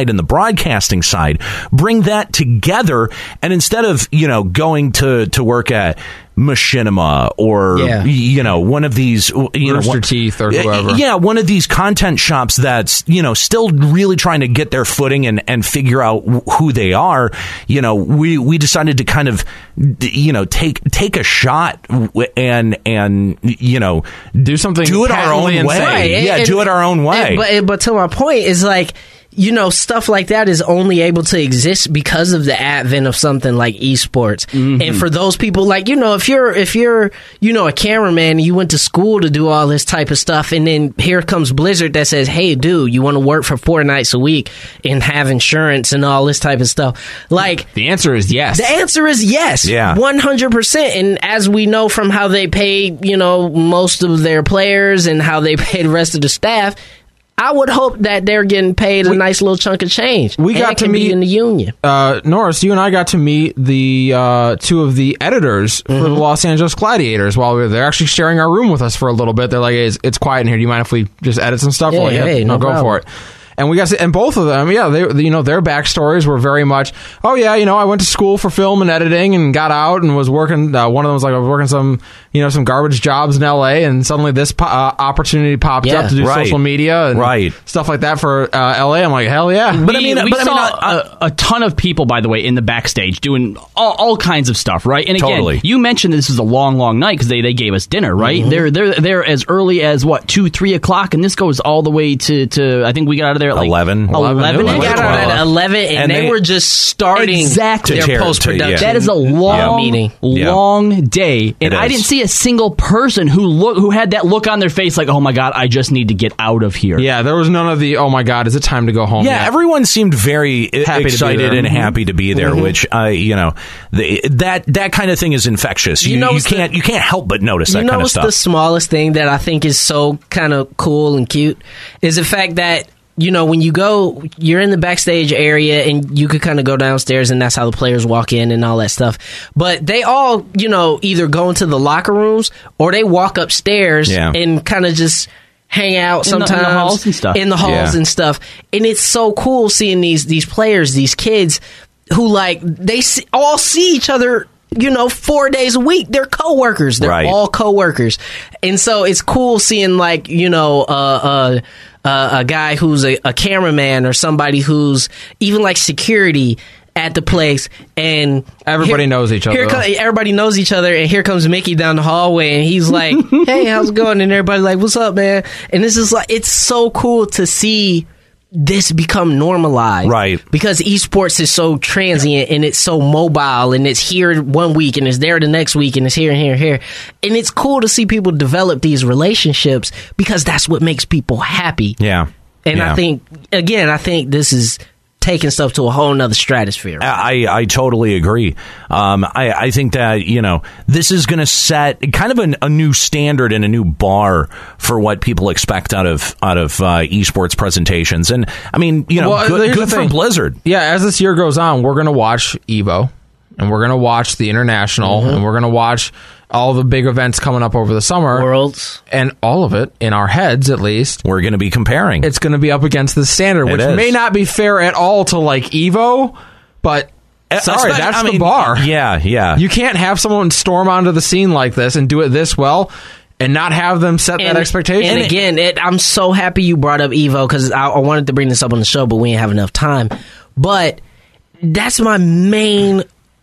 side and the broadcasting side, bring that together, and instead of, you know, going to, to work at Machinima or Yeah. you know one of these you know Rooster one, Teeth or whoever. yeah one of these content shops that's you know still really trying to get their footing and and figure out who they are. You know we we decided to kind of you know take take a shot and and you know Do something do it our own patently way. insane. Right, Yeah, and- do it our own way. and- but but to my point is like, you know, stuff like that is only able to exist because of the advent of something like esports. Mm-hmm. And for those people, like, you know, if you're if you're you know a cameraman and you went to school to do all this type of stuff, and then here comes Blizzard that says, "Hey, dude, you want to work for four nights a week and have insurance and all this type of stuff?" Like, The answer is yes. the answer is yes, Yeah. one hundred percent. And as we know from how they pay, you know, most of their players and how they pay the rest of the staff, I would hope that they're getting paid a nice little chunk of change. we And got it to can be meet- in the union. uh, Norris, you and I got to meet the uh, two of the editors for the Los Angeles Gladiators while we were there, actually sharing our room with us for a little bit. They're like, hey, it's, it's quiet in here. Do you mind if we just edit some stuff? Yeah, We're like, hey, no, no go problem. for it. And we got to, and both of them, yeah, they, you know, their backstories were very much, oh yeah, you know, I went to school for film and editing and got out and was working. Uh, one of them was like, I was working some, you know, some garbage jobs in L A, and suddenly this po- uh, opportunity popped Yeah. up to do Right. social media and Right. stuff like that for uh, L A. I'm like, hell yeah. But I mean- we but I mean, saw uh, a, a ton of people, by the way, in the backstage doing all, all kinds of stuff, right? And again, Totally. you mentioned this is a long, long night because they, they gave us dinner, right? Mm-hmm. They're they're there as early as what two, three o'clock, and this goes all the way to, to I think we got out of there at like Eleven. eleven. Eleven. They Like got out twelve. at eleven, and, And they, they- were just starting Exactly. their To tear- to- post production. yeah. That is a long, meeting. long day, and It I is. didn't see a single person who look who had that look on their face, like, "Oh my god, I just need to get out of here." Yeah, there was none of the, oh my God, is it time to go home? Yeah, yet? everyone seemed very Happy to be excited there. and Mhm. happy to be there, which uh, you know, the, that that kind of thing is infectious. You You, know you what's the- can't you can't help but notice that You know kind of what's stuff. the smallest thing that I think is so kind of cool and cute is the fact that, you know, when you go, you're in the backstage area and you could kind of go downstairs and that's how the players walk in and all that stuff. But they all, you know, either go into the locker rooms or they walk upstairs Yeah. and kind of just hang out In the- in the sometimes halls and stuff. in the halls Yeah. and stuff. And it's so cool seeing these these players, these kids who like they see, all see each other, you know, four days a week. They're coworkers. They're Right. all coworkers, and so it's cool seeing like, you know, uh, uh, uh, a guy who's a, a cameraman or somebody who's even like security at the place, and Everybody knows each other, Here though. co- everybody knows each other, and here comes Mickey down the hallway, and he's like, "Hey, how's it going?" And everybody's like, "What's up, man?" And this is like, it's so cool to see this become normalized, Right. Because esports is so transient and it's so mobile, and it's here one week and it's there the next week and it's here and here and here, and it's cool to see people develop these relationships because that's what makes people happy. yeah, And yeah. I think, again, I think this is taking stuff to a whole nother stratosphere. I, I totally agree. Um, I, I think that, you know, this is going to set kind of an, a new standard and a new bar for what people expect out of out of uh, esports presentations. And I mean, you know, Well, good, here's good the for thing. Blizzard. Yeah, as this year goes on, we're going to watch Evo, and we're going to watch the International, Mm-hmm. and we're going to watch all the big events coming up over the summer. Worlds. And all of it, in our heads at least, We're going to be comparing. it's going to be up against the standard, It which is. may not be fair at all to like Evo, but sorry, Espe- that's I the mean, bar. Yeah, yeah. You can't have someone storm onto the scene like this and do it this well and not have them set that expectation. And again, it, I'm so happy you brought up Evo because I, I wanted to bring this up on the show, but we didn't have enough time. But that's my main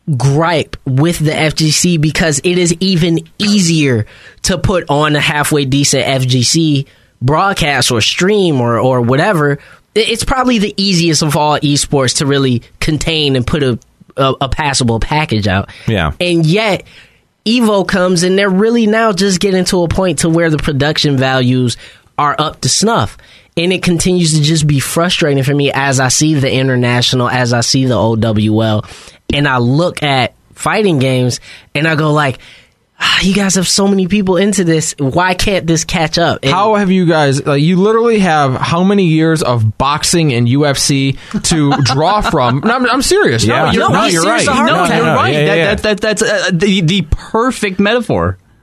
gripe with the F G C, because it is even easier to put on a halfway decent F G C broadcast or stream or, or whatever. It- It's probably the easiest of all esports to really contain and put a, a, a passable package out. Yeah. And yet, Evo comes and they're really now just getting to a point to where the production values are up to snuff. And it continues to just be frustrating for me as I see the International, as I see the O W L, and I look at fighting games and I go like, ah, you guys have so many people into this. Why can't this catch up? And How have you guys, like, you literally have how many years of boxing and U F C to draw from? No, I'm, I'm serious. Yeah. No, you're, No, no, you're you're right. right. No, No, no, you're no. right. Yeah, that, yeah. That, that, that's uh, the the perfect metaphor.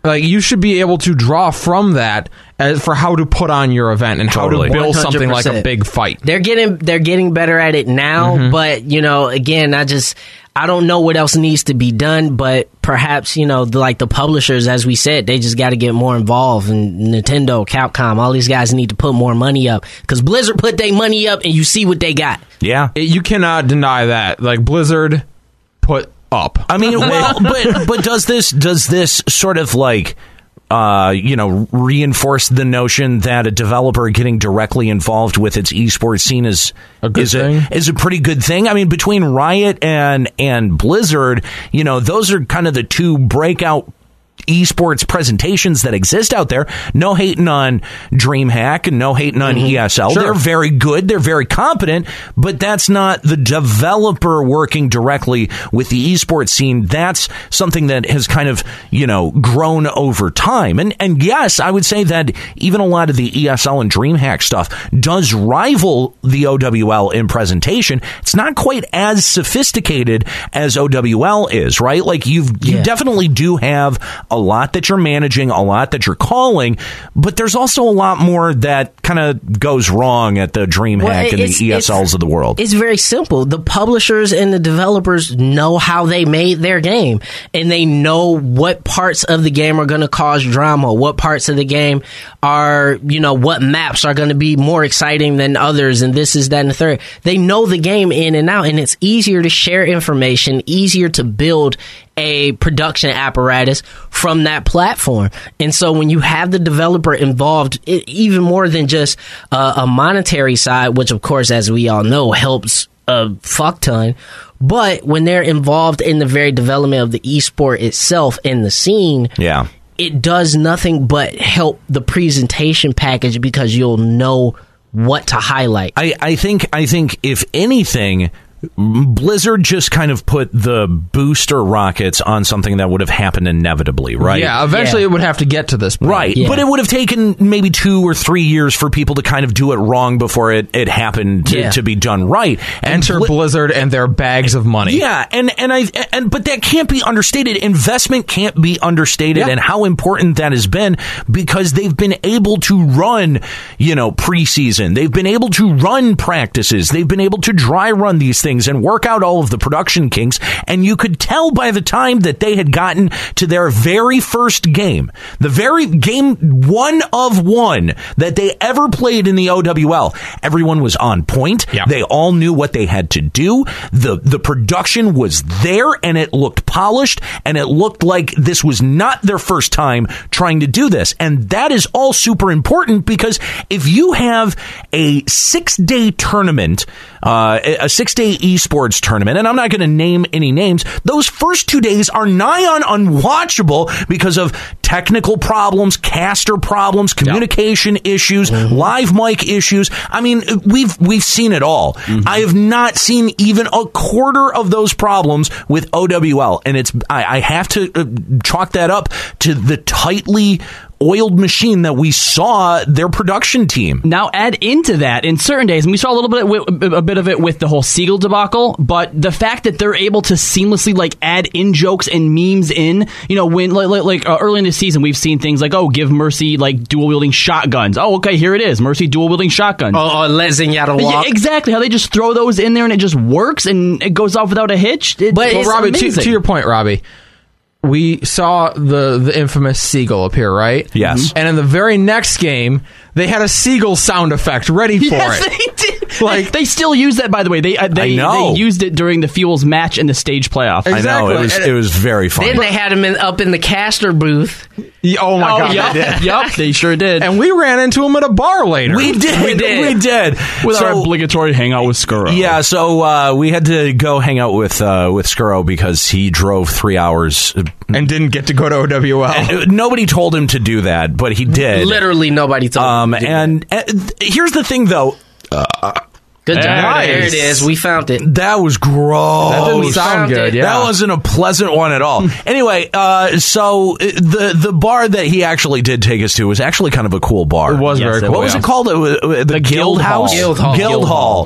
Like, you should be able to draw from that as for how to put on your event and Totally. how to build something like a one hundred percent. big fight. They're getting they're getting better at it now, Mm-hmm. but you know, again, I just I don't know what else needs to be done, but perhaps, you know, the, like the publishers, as we said, they just got to get more involved. And Nintendo, Capcom, all these guys need to put more money up, because Blizzard put their money up, and you see what they got. Yeah. It- you cannot deny that. Like, Blizzard put up. I mean, well, but but does this does this sort of like uh, you know reinforce the notion that a developer getting directly involved with its esports scene is A good is thing? a is a pretty good thing? I mean, between Riot and and Blizzard, you know, those are kind of the two breakout esports presentations that exist out there. No hating on DreamHack and no hating on E S L. Sure. They're very good. They're very competent, but that's not the developer working directly with the esports scene. That's something that has kind of, you know, grown over time. And and yes, I would say that even a lot of the E S L and DreamHack stuff does rival the O W L in presentation. It's not quite as sophisticated as O W L is, right? Like, you've you Yeah. definitely do have a lot that you're managing, a lot that you're calling, but there's also a lot more that kind of goes wrong at the DreamHack Well, and it's- the E S Ls of the world. It's very simple. The publishers and the developers know how they made their game, and they know what parts of the game are going to cause drama, what parts of the game are, you know, what maps are going to be more exciting than others, and this is that and the third. They know the game in and out, and it's easier to share information, easier to build a production apparatus from that platform. And so when you have the developer involved, it, even more than just uh, a monetary side, which of course, as we all know, helps a fuck ton, but when they're involved in the very development of the esport itself and the scene, Yeah. it does nothing but help the presentation package, because you'll know what to highlight. I, I think I think if anything, Blizzard just kind of put the booster rockets on something that would have happened inevitably, right? Yeah, eventually Yeah. it would have to get to this point. Right, Yeah. but it would have taken maybe two or three years for people to kind of do it wrong before it, it happened to, Yeah. to be done right. And Enter Bli- Blizzard and their bags of money. Yeah, and and I and but that can't be understated. Investment can't be understated, Yeah. and how important that has been, because they've been able to run, you know, preseason. They've been able to run practices. They've been able to dry run these things and work out all of the production kinks. And you could tell by the time that they had gotten to their very first game, the very game one of one that they ever played in the O W L, everyone was on point. Yeah. They all knew what they had to do. The the production was there, and it looked polished, and it looked like this was not their first time trying to do this. And that is all super important, because if you have a six-day tournament, uh, a six-day esports tournament, and I'm not going to name any names, those first two days are nigh on unwatchable because of technical problems, caster problems, communication issues, live mic issues. I mean, we've we've seen it all. I have not seen even a quarter of those problems with O W L, and it's I, I have to uh, chalk that up to the tightly oiled machine that we saw their production team. Now add into that in certain days, and we saw a little bit wi- a bit of it with the whole Siegel debacle, but the fact that they're able to seamlessly like add in jokes and memes in, you know, when like, like, like uh, early in the season we've seen things like, oh, give Mercy like dual wielding shotguns. Oh, okay, here it is, Mercy dual wielding shotguns. Oh, oh, let Zenyatta Yeah, walk. exactly. How they just throw those in there and it just works and it goes off without a hitch. It, But Well, it's Robbie, to, amazing. to your point, Robbie, we saw the the infamous seagull appear, right? Yes. And in the very next game, they had a seagull sound effect ready for yes, it. they did. Like- they, they still use that, by the way. They uh, they, I know. they used it during the Fuels match and the stage playoff. Exactly. I know, it was And- it was very funny. Then they had him in, up in the caster booth. Yeah, oh my Oh, god, yep, they did. yep, they sure did. And we ran into him at a bar later. we did, We did. we did. with our So- obligatory hangout with Skuro. Yeah, so uh, we had to go hang out with uh, with Skuro because he drove three hours. and didn't get to go to O W L. Nobody told him to do that, but he did. Literally nobody told Um, him to do and, and here's the thing, though. that. Good job. Nice. There it is. We found it. That was gross. That didn't we sound found good. it. Yeah, That wasn't a pleasant one at all. Anyway, uh, so uh, the the bar that he actually did take us to was actually kind of a cool bar. It was Yes, very it cool. What was yeah. it called? Uh, uh, The, Guild Guild House? Hall. Guild Hall. Guild Guild Hall. Hall.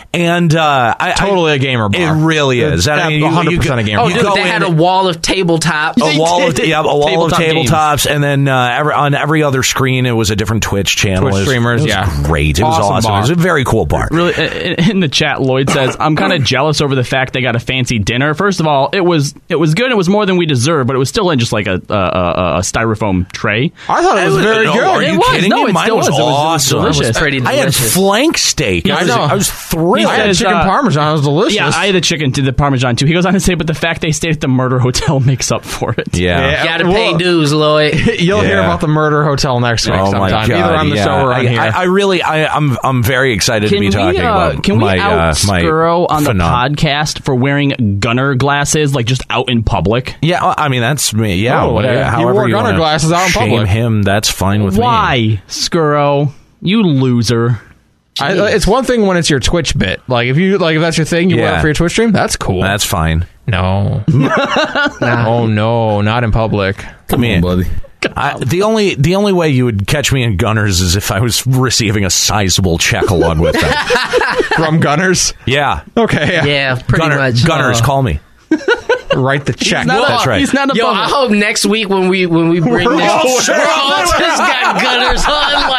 And uh, I, Totally I, a gamer bar. It really is. Yeah, I mean, one hundred percent you, a gamer Oh, bar. dude, go they in- had a wall of tabletops. a wall of yeah, a wall Tabletop of games. tabletops, and then uh, every, on every other screen it was a different Twitch channel. Twitch It was- streamers, it was yeah. great. It was Awesome awesome. bar. It was a very cool bar. Really, in in the chat, Lloyd says, "I'm kind of jealous over the fact they got a fancy dinner. First of all, it was it was good. It was more than we deserved, but it was still in just like a a, a, a styrofoam tray. I thought it was very no, good. Are It you was. kidding No, me? it Mine still was, was. It was- it was awesome. delicious. It was pretty I had delicious. flank steak. Yeah, I, I was, know. I was thrilled. I had says, chicken uh, parmesan. It was delicious. Yeah, I had the chicken to the Parmesan too. He goes on to say, but the fact they stayed at the murder hotel makes up for it. Yeah. Yeah. Gotta pay Well, dues, Lloyd. You'll hear Yeah. about the Murder Hotel next week Oh my sometime, god! either on the yeah. show or on I, here. I, I really, I, I'm, I'm very excited Can to be we, talking uh, about can we my, out uh, my Skuro on the phenom- podcast for wearing gunner glasses, like just out in public? Yeah, well, I mean that's me. Yeah, Oh, whatever. yeah. He However wore you gunner wanna glasses out in shame public. him, that's fine with me. Why, Skuro? You loser. I, it's one thing when it's your Twitch bit. Like if you like if that's your thing, you Yeah. wear it for your Twitch stream. That's cool. That's fine. no. Oh no, not in public. Come on, buddy. I, the only the only way you would catch me in Gunners is if I was receiving a sizable check along with that. From Gunners. Yeah, Okay. Yeah. Yeah, pretty Gunner, much. Gunners, Uh, call me. Write the check. Not That's a, right. He's not a Yo, bum. I hope next week when we when we bring We're this, all we're set. all just got gunners on.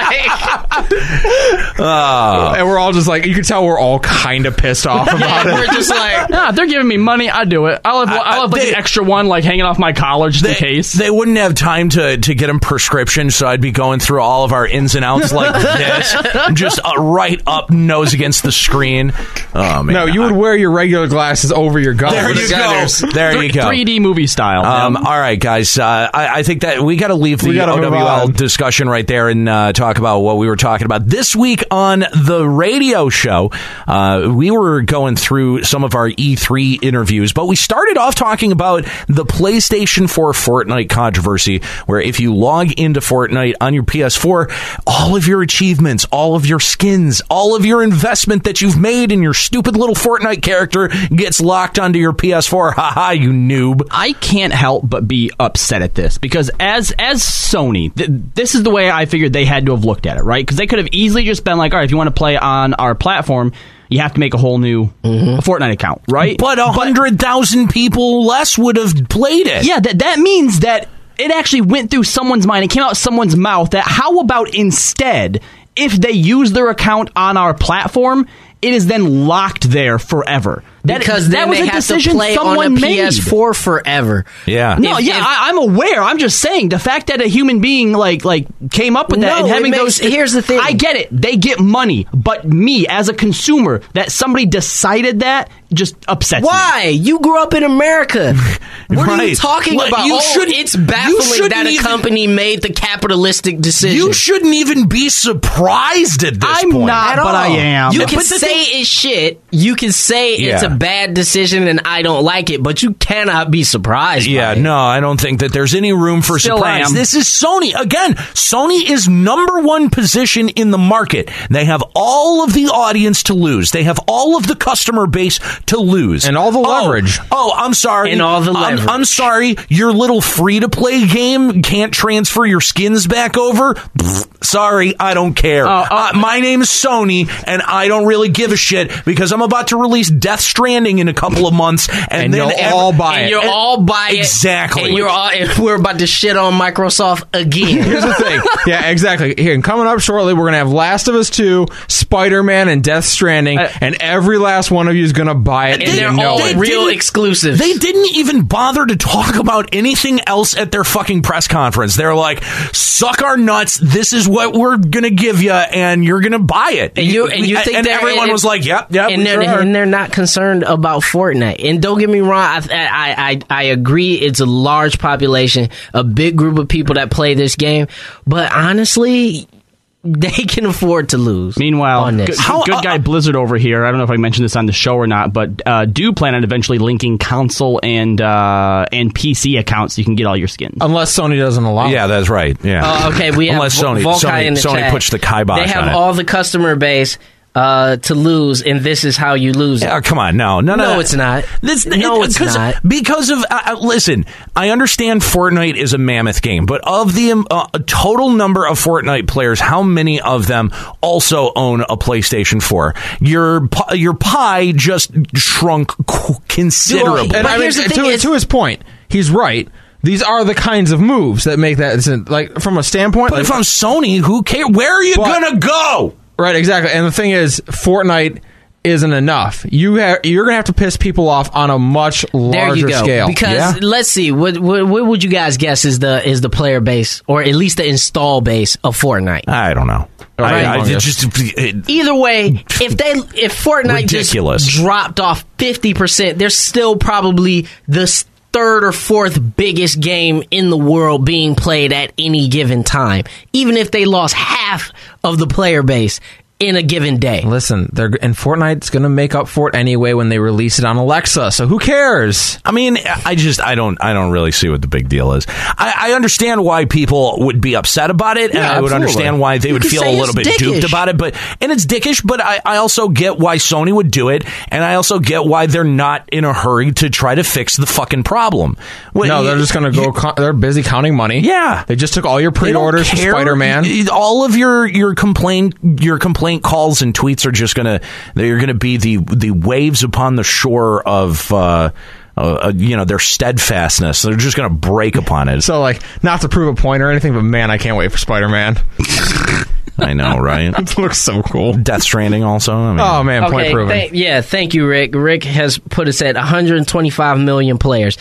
Like, and we're all just like, you can tell we're all kind of pissed off about we're it. just like, Nah, if they're giving me money, I do it. I'll have, I'll have like they- an extra one, like hanging off my collar just They, in case. they wouldn't have time to, to get him prescription, so I'd be going through all of our ins and outs like this, just uh, right up nose against the screen. Oh man, No, you would wear your regular glasses over your There Gunners. you go. Gunners. There you go. three D movie style. Um, Um, all right, guys. Uh, I, I think that we got to leave We the gotta O move W L on. discussion right there and uh, talk about what we were talking about this week on the radio show. Uh, we were going through some of our E three interviews, but we started off talking about the PlayStation four Fortnite controversy, where if you log into Fortnite on your P S four, all of your achievements, all of your skins, all of your investment that you've made in your stupid little Fortnite character gets locked onto your P S four. Haha, you noob. I can't help but be upset at this because as as Sony, th- this is the way I figured they had to have looked at it, right? Because they could have easily just been like, all right, if you want to play on our platform, you have to make a whole new Fortnite account, right? But a hundred thousand people less would have played it. Yeah, that that means that it actually went through someone's mind. It came out someone's mouth that how about instead, if they use their account on our platform, it is then locked there forever. That, because that then was they a have to decision play on someone a made. P S four forever. Yeah. No, If- yeah, if- I, I'm aware. I'm just saying the fact that a human being like like came up with that No, and it having makes- those. here's the thing. I get it. They get money, but me as a consumer, that somebody decided that just upsets me. Why? You grew up in America. What are you Right. talking Well, about? you oh, shouldn't- it's you baffling shouldn't that a even- company made the capitalistic decision. You shouldn't even be surprised at this I'm point. not, At but I all. am. You But can the say thing- it's shit. You can say it's Yeah. a bad decision and I don't like it, but you cannot be surprised. Yeah, by it. no, I don't think that there's any room for Still surprise. am. This is Sony. Again, Sony is number one position in the market. They have all of the audience to lose. They have all of the customer base to lose. And all the Oh, leverage. Oh, I'm sorry. And all the I'm- leverage. I'm, sorry. Your little free-to-play game can't transfer your skins back over? Pfft, sorry, I don't care. Uh, uh, uh, my name's Sony, and I don't really give a shit because I'm about to release Death Stranding in a couple of months, and, And then you'll ev- all buy And it. you're all buy it. Exactly. And you're all and we're about to shit on Microsoft again. Here's the thing. Yeah, exactly. Here, and coming up shortly, we're going to have Last of Us two, Spider-Man, and Death Stranding, Uh, and every last one of you is going to buy it. and and they're you know all it. real didn't- exclusives. They didn't even bother to talk about anything else at their fucking press conference. They're like, suck our nuts. This is what we're going to give you, and you're going to buy it. And you and you think and they're- everyone and- was like, yep, yep, and we they're, sure are. and they're not concerned about Fortnite. And don't get me wrong, I, I I I agree. It's a large population, a big group of people that play this game. But honestly, they can afford to lose. Meanwhile, on good, this. How- good guy Blizzard over here. I don't know if I mentioned this on the show or not, but uh, do plan on eventually linking console and uh, and P C accounts so you can get all your skins. Unless Sony doesn't allow it. Yeah, that's right. Yeah. Uh, okay, we have Unless Vol- Sony- Volkai Sony- in the Sony chat. puts the kibosh They have on it. all the customer base. uh, to lose, and this is how you lose. Yeah, come on, no, no, no, no, it's not. This, no, it, it's cause, not. Because of uh, listen, I understand Fortnite is a mammoth game, but of the um, uh, total number of Fortnite players, how many of them also own a PlayStation four? Your your pie just shrunk considerably. And But I mean, here's the to, thing is- to his point, he's right. These are the kinds of moves that make that, like, from a standpoint. But like, if I'm Sony, who cares? Where are you But- gonna go? Right, exactly. And the thing is, Fortnite isn't enough. You ha- you're going to have to piss people off on a much larger There you go. scale. Because Yeah. let's see, what, what what would you guys guess is the is the player base, or at least the install base of Fortnite? I don't know. Right. I, I Humongous. just it, Either way, if they if Fortnite Ridiculous. just dropped off fifty percent, they're still probably the s- third or fourth biggest game in the world being played at any given time. Even if they lost half of the player base in a given day. Listen, they're and Fortnite's going to make up for it anyway when they release it on Alexa. So who cares? I mean, I just I don't I don't really see what the big deal is. I, I understand why people would be upset about it, and Yeah, I would absolutely. understand why they would could feel say a little bit it's duped dickish. about it. But and it's dickish. But I, I also get why Sony would do it, and I also get why they're not in a hurry to try to fix the fucking problem. Well, No, they're you- just going to go. Co- they're busy counting money. Yeah. They just took all your They don't pre-orders for care. Spider-Man. All of your your complaint your complaint calls and tweets are just gonna they're gonna be the the waves upon the shore of uh, uh, you know their steadfastness. They're just gonna break upon it. So, like, not to prove a point or anything, but man, I can't wait for Spider-Man. I know, right? It looks so cool. Death Stranding also. I mean, Oh man, point Okay, proven. thank- yeah, thank you, Rick. Rick has put us at one hundred twenty-five million players.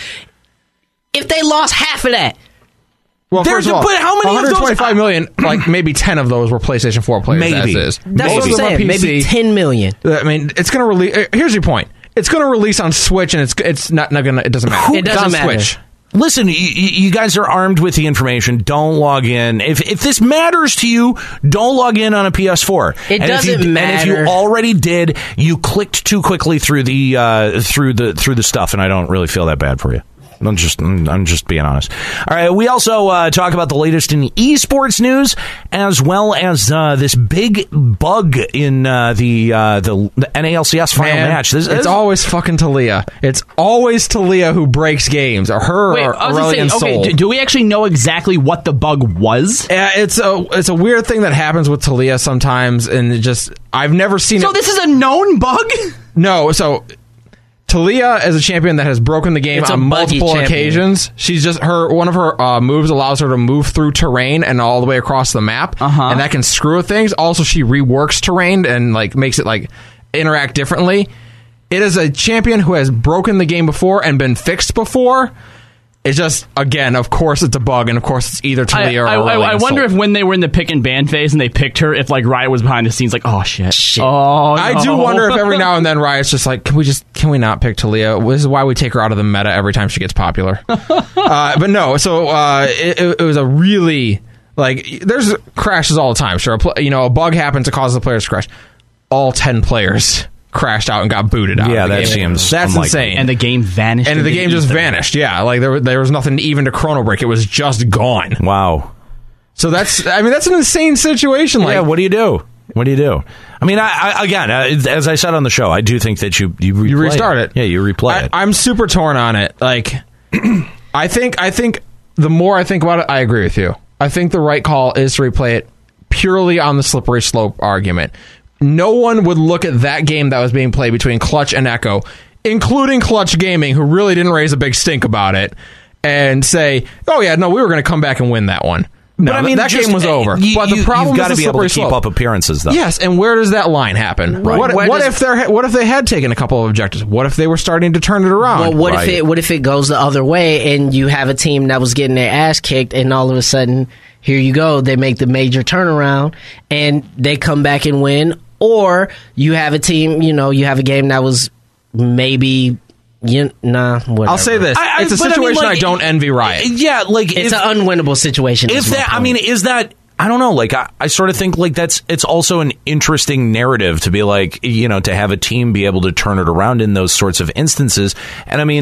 If they lost half of that, Well, There's first of all, a- but how many of those- one hundred twenty-five million, like maybe ten of those were PlayStation four players. Maybe. As is. that's Most what I'm of them are saying. Maybe P C. ten million. I mean, it's going to release. Here's your point. It's going to release on Switch, and it's it's not, not going to. It doesn't matter. It It's doesn't on matter. Switch. Listen, you, you guys are armed with the information. Don't log in. If if this matters to you, don't log in on a P S four. It and if you, doesn't And if you matter. already did, you clicked too quickly through the uh, through the through the stuff, and I don't really feel that bad for you. I'm just, I'm just being honest. All right, we also uh, talk about the latest in esports news, as well as uh, this big bug in uh, the, uh, the the N A L C S final Man, match. This, it's this- always fucking Talia. It's always Talia who breaks games, or her, Wait, or I was gonna Aurelian say, okay, Sol. do, do we actually know exactly what the bug was? Yeah, it's a it's a weird thing that happens with Talia sometimes, and it just I've never seen So it. this is a known bug? No, so Talia is a champion that has broken the game It's a on buggy multiple champion. occasions. She's just her one of her uh, moves allows her to move through terrain and all the way across the map, Uh-huh. and that can screw with things. Also, she reworks terrain and like makes it like interact differently. It is a champion who has broken the game before and been fixed before. It's just, again, of course it's a bug, and of course it's either I, Talia or I, I, Aurelian I wonder Sol. if when they were in the pick and ban phase and they picked her, if like Riot was behind the scenes, like, oh shit, Shit. oh, I do no. wonder if every now and then Riot's just like, can we just can we not pick Talia? This is why we take her out of the meta every time she gets popular. uh, but no, so uh, it, it, it was a really like there's crashes all the time. Sure, a pl- you know a bug happens that causes the players to crash. All ten players crashed out and got booted out. Yeah, of the that game. seems that's unlikely. insane. and the game vanished, And into the game just ether. vanished. Yeah, like there there was nothing even to chrono break. It was just gone. wow. So that's I mean that's an insane situation. Like yeah, what do you do? What do you do? I mean, I, I again, uh, as I said on the show, I do think that you you, replay You restart it. Yeah, you replay I, it. I'm super torn on it. Like, I think I think the more I think about it, I agree with you. I think the right call is to replay it purely on the slippery slope argument. No one would look at that game that was being played between Clutch and Echo, including Clutch Gaming, who really didn't raise a big stink about it, and say, "Oh yeah, no, we were going to come back and win that one." No, but I mean, that just, game was over. You, but the you, problem you've got to is the be able to slippery keep slope. up appearances, though. Yes, and where does that line happen? Right. What, Where what does- if they're what if they had taken a couple of objectives? What if they were starting to turn it around? Well, what Right. if it what if it goes the other way and you have a team that was getting their ass kicked and all of a sudden here you go, they make the major turnaround and they come back and win, or you have a team, you know, you have a game that was maybe you nah, whatever. I'll say this: I- I- it's a but I mean, situation I, like, don't envy Riot. Yeah, like It's if, an unwinnable situation. if is my that, I point. mean, is that? I don't know. Like, I, I sort of think like that's it's also an interesting narrative to be like, you know, to have a team be able to turn it around in those sorts of instances. And I mean,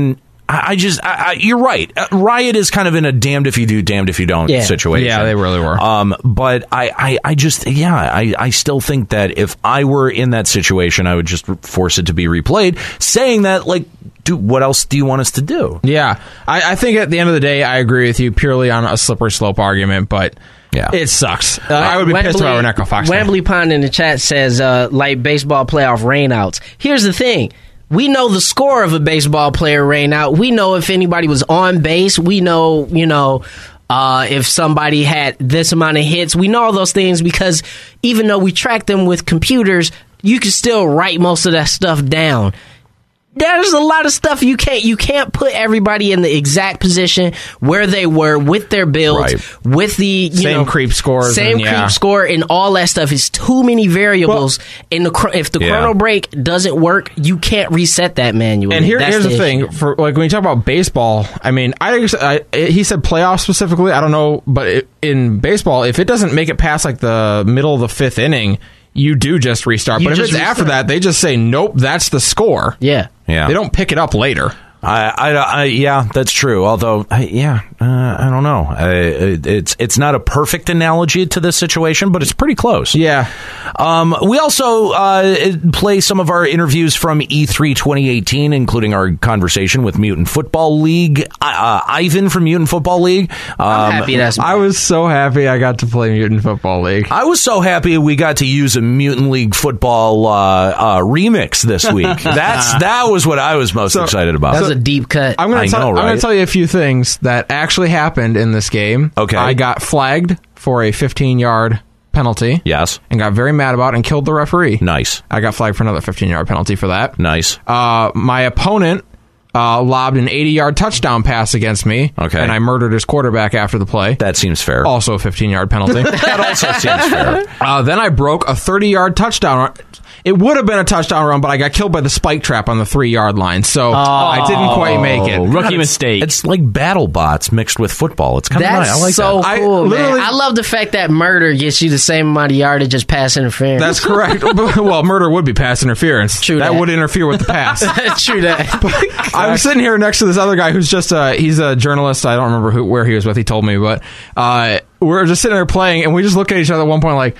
I, I just, I, I, you're right. Uh, Riot is kind of in a damned if you do, damned if you don't Yeah. situation. Yeah, they really were. Um, but I, I, I just, yeah, I, I still think that if I were in that situation, I would just force it to be replayed, saying that, like, dude, what else do you want us to do? Yeah, I, I think at the end of the day, I agree with you purely on a slippery slope argument, but Yeah. it sucks. Uh, I would be Wembley, pissed if I were an Echo Fox fan. Wembley Pond in the chat says, uh, like baseball playoff rainouts. Here's the thing. We know the score of a baseball player rainout. We know if anybody was on base. We know, you know, uh, if somebody had this amount of hits. We know all those things because even though we track them with computers, you can still write most of that stuff down. There's a lot of stuff you can't you can't put everybody in the exact position where they were with their builds, Right. with the you Same know, creep scores same and, yeah. creep score, and all that stuff is too many variables. and the chro- if the Yeah. chrono break doesn't work, you can't reset that manually. And here, That's here's the, issue. thing: for like when you talk about baseball, I mean, I, I he said playoffs specifically. I don't know, but it, in baseball, if it doesn't make it past like the middle of the fifth inning, you do just restart. You but if just it's after restart. that, they just say, "Nope, that's the score." Yeah. Yeah. They don't pick it up later. I, I, I, yeah, that's true. Although, I, yeah, uh, I don't know. I, it, it's it's not a perfect analogy to this situation, but it's pretty close. Yeah. Um, we also uh, play some of our interviews from E three twenty eighteen, including our conversation with Mutant Football League. Uh, Ivan from Mutant Football League. Um, I'm happy that's I was so happy I got to play Mutant Football League. I was so happy we got to use a Mutant League football uh, uh, remix this week. That's that was what I was most So- excited about. That was a deep cut. I'm gonna I tell, know, I'm right? gonna tell you a few things that actually happened in this game. Okay. I got flagged for a fifteen yard penalty. Yes. And got very mad about it and killed the referee. Nice. I got flagged for another fifteen yard penalty for that. Nice. Uh, my opponent uh, lobbed an eighty yard touchdown pass against me. Okay. And I murdered his quarterback after the play. That seems fair. Also a fifteen yard penalty. That also seems fair. Uh, then I broke a thirty yard touchdown run. It would have been a touchdown run, but I got killed by the spike trap on the three yard line, so I didn't quite make it. Rookie mistake. It's like battle bots mixed with football. It's kind of That's nice. I like so that. I cool, man. literally- I love the fact that murder gets you the same amount of yardage as pass interference. That's correct. Well, murder would be pass interference. True that that. would interfere with the pass. True that. I'm sitting here next to this other guy who's just a he's a journalist. I don't remember who where he was with. He told me, but uh, we're just sitting there playing, and we just look at each other at one point like,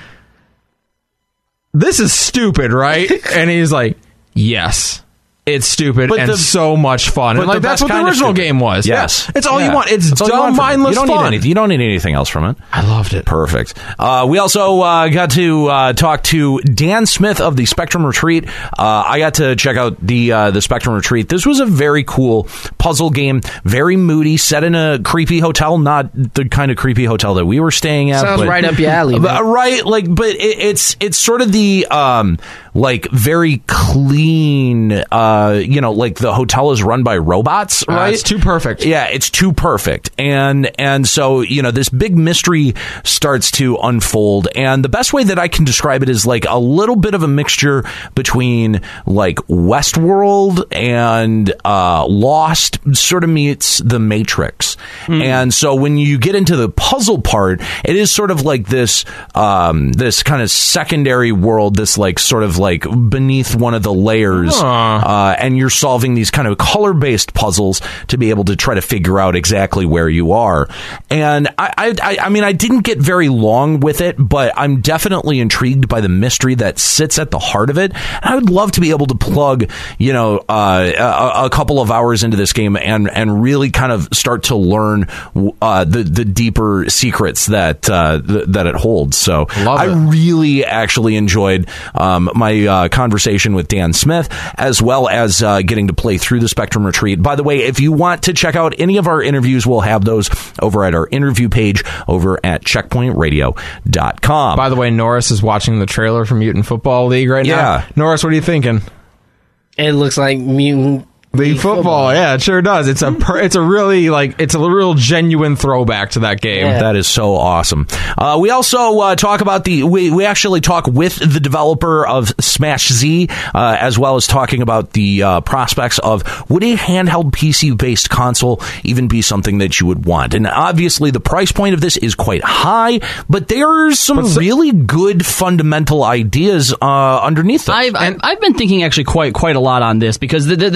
"This is stupid, right?" And he's like, "Yes." It's stupid But and the- so much fun. but And like the that's best what the kind of original stupid. game was. Yes. Yeah. It's all Yeah. you want. It's That's all you dumb, want from it. mindless you don't fun. Need anything, you don't need anything else from it. I loved it. Perfect. Uh, we also uh, got to uh, talk to Dan Smith of the Spectrum Retreat. Uh, I got to check out the uh, the Spectrum Retreat. This was a very cool puzzle game, very moody, set in a creepy hotel, not the kind of creepy hotel that we were staying at. Sounds but- right up your alley, But, man. right, like, but it, it's it's sort of the um, like very clean. Uh, you know, like the hotel is run by robots, Uh, right? it's too perfect. Yeah, it's too perfect. And and so, you know, this big mystery starts to unfold. And the best way that I can describe it is like a little bit of a mixture between like Westworld and uh, Lost sort of meets The Matrix. And so when you get into the puzzle part, it is sort of like this um, this kind of secondary world, this like sort of like beneath one of the layers. Uh, and you're solving these kind of color-based puzzles to be able to try to figure out exactly where you are. And I, I, I mean, I didn't get very long with it, but I'm definitely intrigued by the mystery that sits at the heart of it. And I would love to be able to plug, you know, uh, a, a couple of hours into this game and and really kind of start to learn uh, the the deeper secrets that uh, th- that it holds. So Love I it. really actually enjoyed um, my uh, conversation with Dan Smith, as well as uh, getting to play through the Spectrum Retreat. By the way, if you want to check out any of our interviews, we'll have those over at our interview page over at checkpoint radio dot com. By the way, Norris is watching the trailer for Mutant Football League right Yeah. now. Norris, what are you thinking? It looks like mutant League football, yeah, it sure does. It's a per, it's a really like it's a real genuine throwback to that game. Yeah. That is so awesome. Uh, we also uh, talk about the we, we actually talk with the developer of Smash Z, uh, as well as talking about the uh, prospects of would a handheld P C based console even be something that you would want. And obviously the price point of this is quite high, but there's some so- really good fundamental ideas uh, underneath it. I've, I've I've been thinking actually quite quite a lot on this because th- th- this almost falls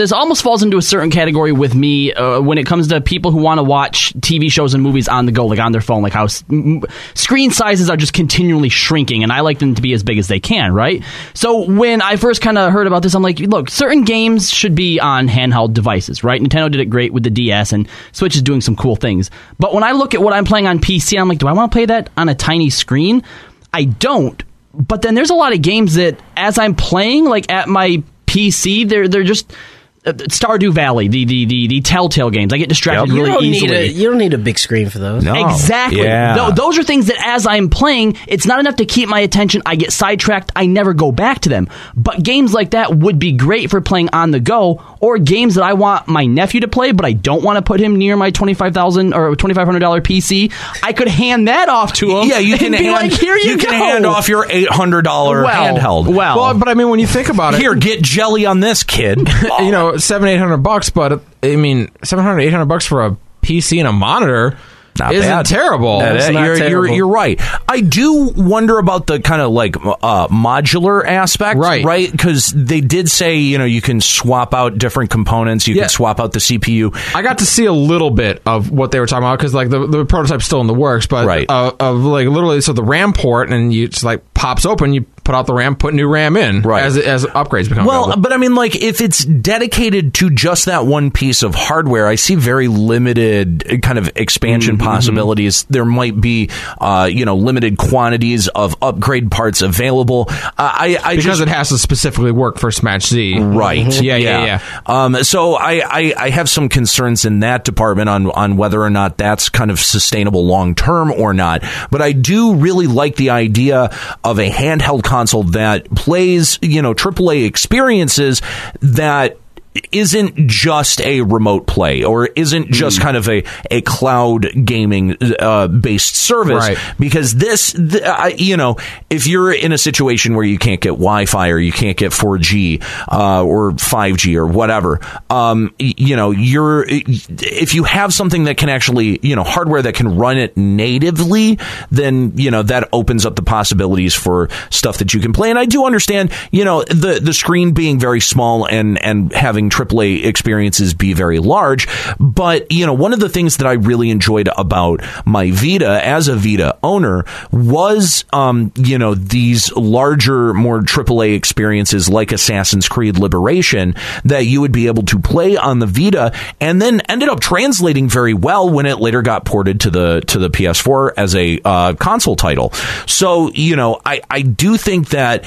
falls into a certain category with me uh, when it comes to people who want to watch T V shows and movies on the go, like on their phone, like how s- m- screen sizes are just continually shrinking, and I like them to be as big as they can, right? So when I first kind of heard about this, I'm like, look, certain games should be on handheld devices, right? Nintendo did it great with the D S, and Switch is doing some cool things. But when I look at what I'm playing on P C, I'm like, do I want to play that on a tiny screen? I don't. But then there's a lot of games that, as I'm playing, like at my P C, they're they're just uh, Stardew Valley, the the the, the Telltale games. I get distracted You really don't easily. need a you don't need a big screen for those. No. Exactly. Yeah. Th- those are things that as I'm playing, it's not enough to keep my attention. I get sidetracked. I never go back to them. But games like that would be great for playing on the go, or games that I want my nephew to play, but I don't want to put him near my twenty-five thousand dollars or twenty-five hundred dollars P C. I could hand that off to him. Yeah, you can and be hand, like, here you, you go. can hand off your eight hundred dollars well, handheld. Well, Well, but I mean, when you think about it, Here, get jelly on this, kid. you know, seven, eight hundred bucks. But I mean, seven hundred, eight hundred bucks for a P C and a monitor Not isn't bad. terrible. That- It's that- not you're, terrible. You're, you're right. I do wonder about the kind of like uh, modular aspect, Right. Right, because they did say, you know, you can swap out different components. You Yeah. can swap out the C P U. I got to see a little bit of what they were talking about because like the, the prototype's still in the works, but Right. uh, of like literally, so the RAM port and you just like pops open, you put out the RAM, put new RAM in, Right. as as upgrades become Well, available. but I mean, like, if it's dedicated to just that one piece of hardware, I see very limited kind of expansion Mm-hmm. possibilities. There might be, uh, you know, limited quantities of upgrade parts available. Uh, I, I because just, it has to specifically work for Smash Z, Right. Yeah, yeah, yeah. Um, so I, I, I have some concerns in that department on, on whether or not that's kind of sustainable long term or not. But I do really like the idea of a handheld console that plays, you know, triple A experiences that isn't just a remote play or isn't just kind of a, a cloud gaming uh, based service, Right. because this, th- I, you know, if you're in a situation where you can't get Wi-Fi or you can't get four G uh, or five G or whatever, um, y- you know, you're if you have something that can actually, you know, hardware that can run it natively, then, you know, that opens up the possibilities for stuff that you can play. And I do understand, you know, the the screen being very small and and having triple A experiences be very large. But, you know, one of the things that I really enjoyed about my Vita as a Vita owner was, um, you know, these larger, more triple A experiences like Assassin's Creed Liberation that you would be able to play on the Vita, and then ended up translating very well when it later got ported to the to the P S four as a uh, console title. So, you know, I, I do think that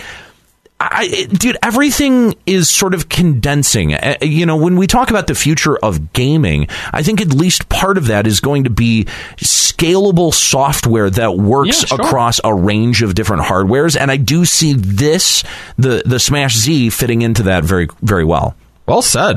I, dude, everything is sort of condensing. Uh, you know, when we talk about the future of gaming, I think at least part of that is going to be scalable software that works Yeah, sure. across a range of different hardwares. And I do see this, the, the Smash Z, fitting into that very, very well. Well said.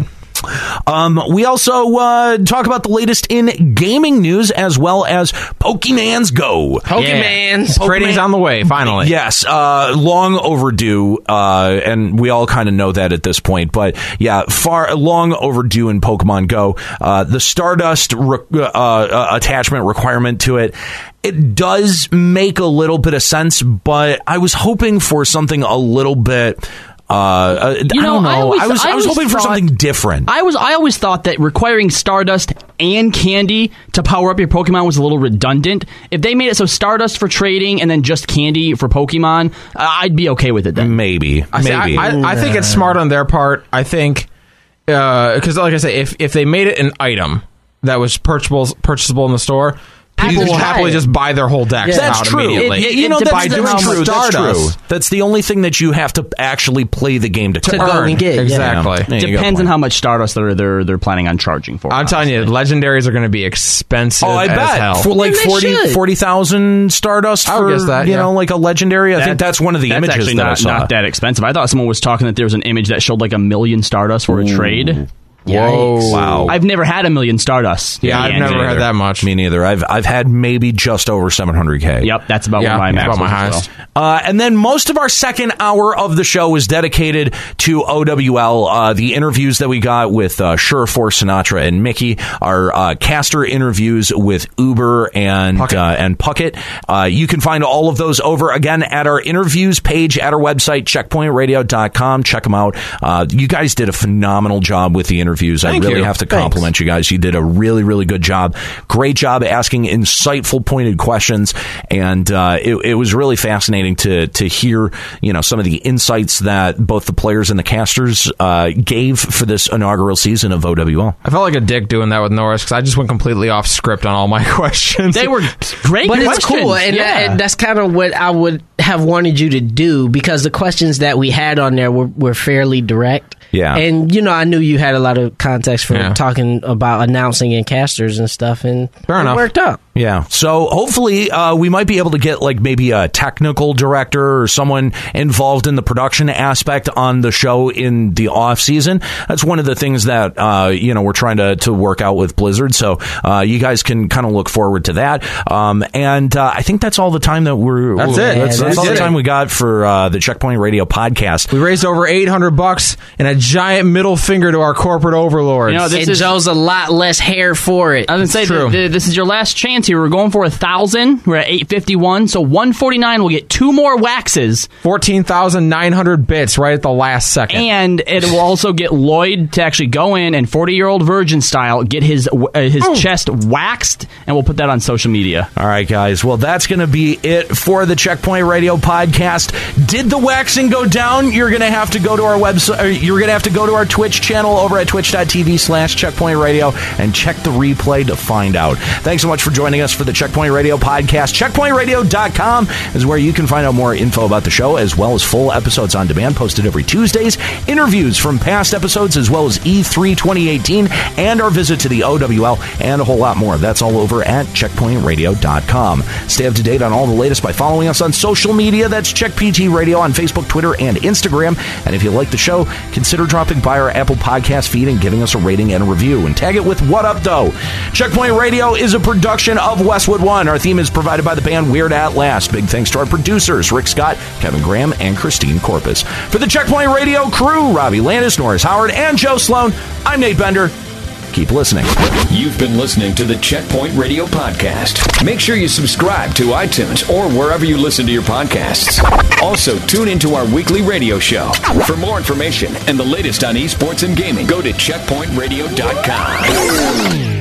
Um, we also uh, talk about the latest in gaming news as well as Pokemon's Go. Pokemans. Trading's on the way, finally. Yes, uh, long overdue, uh, and we all kind of know that at this point. But yeah, far long overdue in Pokemon Go. Uh, the Stardust re- uh, uh, attachment requirement to it. It does make a little bit of sense, but I was hoping for something a little bit. Uh, uh, You I know, don't know. I I, always- was I I was always hoping for thought- something different. I was I always thought that requiring Stardust and Candy to power up your Pokemon was a little redundant. If they made it so Stardust for trading and then just Candy for Pokemon, uh, I'd be okay with it then. Maybe, I, see, maybe. I, I, I think it's smart on their part. I think because, like I say, if if they made it an item that was purchasable purchasable in the store, people Just will buy happily it. just buy their whole decks That's out true. immediately. It- It- you it know, that's, depends on that's how true. much That's true. Stardust. That's the only thing that you have to actually play the game to, To earn. go and get, yeah. exactly. Yeah, you got a Depends on point. how much Stardust they're they're, they're planning on charging for. I'm telling you, legendaries are going to be expensive Oh, I as bet hell. for like Then they forty should. forty thousand Stardust. I would for, guess that, you yeah. know, like a legendary. I think that's one of the That's images actually that not, I saw. not that expensive. I thought someone was talking that there was an image that showed like a million Stardust for a trade. Whoa! Wow. I've never had a million Stardust. Yeah, I've Me never neither. had that much. Me neither. I've I've had maybe just over seven hundred K. Yep, that's about Yeah, what my that's max about my was as highest. well. Uh, and then most of our second hour of the show is dedicated to O W L. Uh, the interviews that we got with uh, Sureforce, Sinatra, and Mickey, our uh, caster interviews with Uber and Puckett. Uh, and Puckett. Uh, you can find all of those over again at our interviews page at our website, checkpoint radio dot com. Check them out. Uh, you guys did a phenomenal job with the interviews. interviews. Thank I really you. have to compliment Thanks. you guys. You did a really, really good job. Great job asking insightful, pointed questions, and uh, it, it was really fascinating to to hear, you know, some of the insights that both the players and the casters uh, gave for this inaugural season of O W L. I felt like a dick doing that with Norris because I just went completely off script on all my questions. They were great But it's questions. cool, and, yeah. that, and that's kind of what I would have wanted you to do, because the questions that we had on there were, were fairly direct. Yeah. And, you know, I knew you had a lot of context for Yeah. talking about announcing and casters and stuff, and Fair it enough. worked out. Yeah. So hopefully uh, we might be able to get like maybe a technical director or someone involved in the production aspect on the show in the off season. That's one of the things that, uh, you know, we're trying to, to work out with Blizzard. So uh, you guys can kind of look forward to that. Um, and uh, I think that's all the time that we're... That's we're- it. That's, Yeah, that's that's all the it. time we got for uh, the Checkpoint Radio podcast. We raised over eight hundred bucks and a giant middle finger to our corporate overlords. You know, this And is- Joe's a lot less hair for it. I was gonna say True. th- th- this is your last chance here. We're going for a thousand. We're at eight fifty one, so one forty nine will get two more waxes, fourteen thousand nine hundred bits right at the last second. and it will also get Lloyd to actually go in and forty year old virgin style get his uh, his chest waxed, and we'll put that on social media. All right, guys. Well, that's going to be it for the Checkpoint Radio podcast. Did the waxing go down? You're going to have to go to our website. Or you're going to have to go to our Twitch channel over at twitch.tv slash Checkpoint Radio and check the replay to find out. Thanks so much for joining us for the Checkpoint Radio podcast. checkpoint radio dot com is where you can find out more info about the show, as well as full episodes on demand posted every Tuesdays, interviews from past episodes, as well as E three twenty eighteen, and our visit to the O W L, and a whole lot more. That's all over at checkpoint radio dot com. Stay up to date on all the latest by following us on social media. That's Check P T Radio on Facebook, Twitter, and Instagram. And if you like the show, consider dropping by our Apple Podcast feed and giving us a rating and a review. And tag it with What Up, Though. Checkpoint Radio is a production of Westwood One. Our theme is provided by the band Weird At Last. Big thanks to our producers, Rick Scott, Kevin Graham, and Christine Corpus. For the Checkpoint Radio crew, Robbie Landis, Norris Howard, and Joe Sloan, I'm Nate Bender. Keep listening. You've been listening to the Checkpoint Radio podcast. Make sure you subscribe to iTunes or wherever you listen to your podcasts. Also, tune into our weekly radio show. For more information and the latest on esports and gaming, go to checkpoint radio dot com.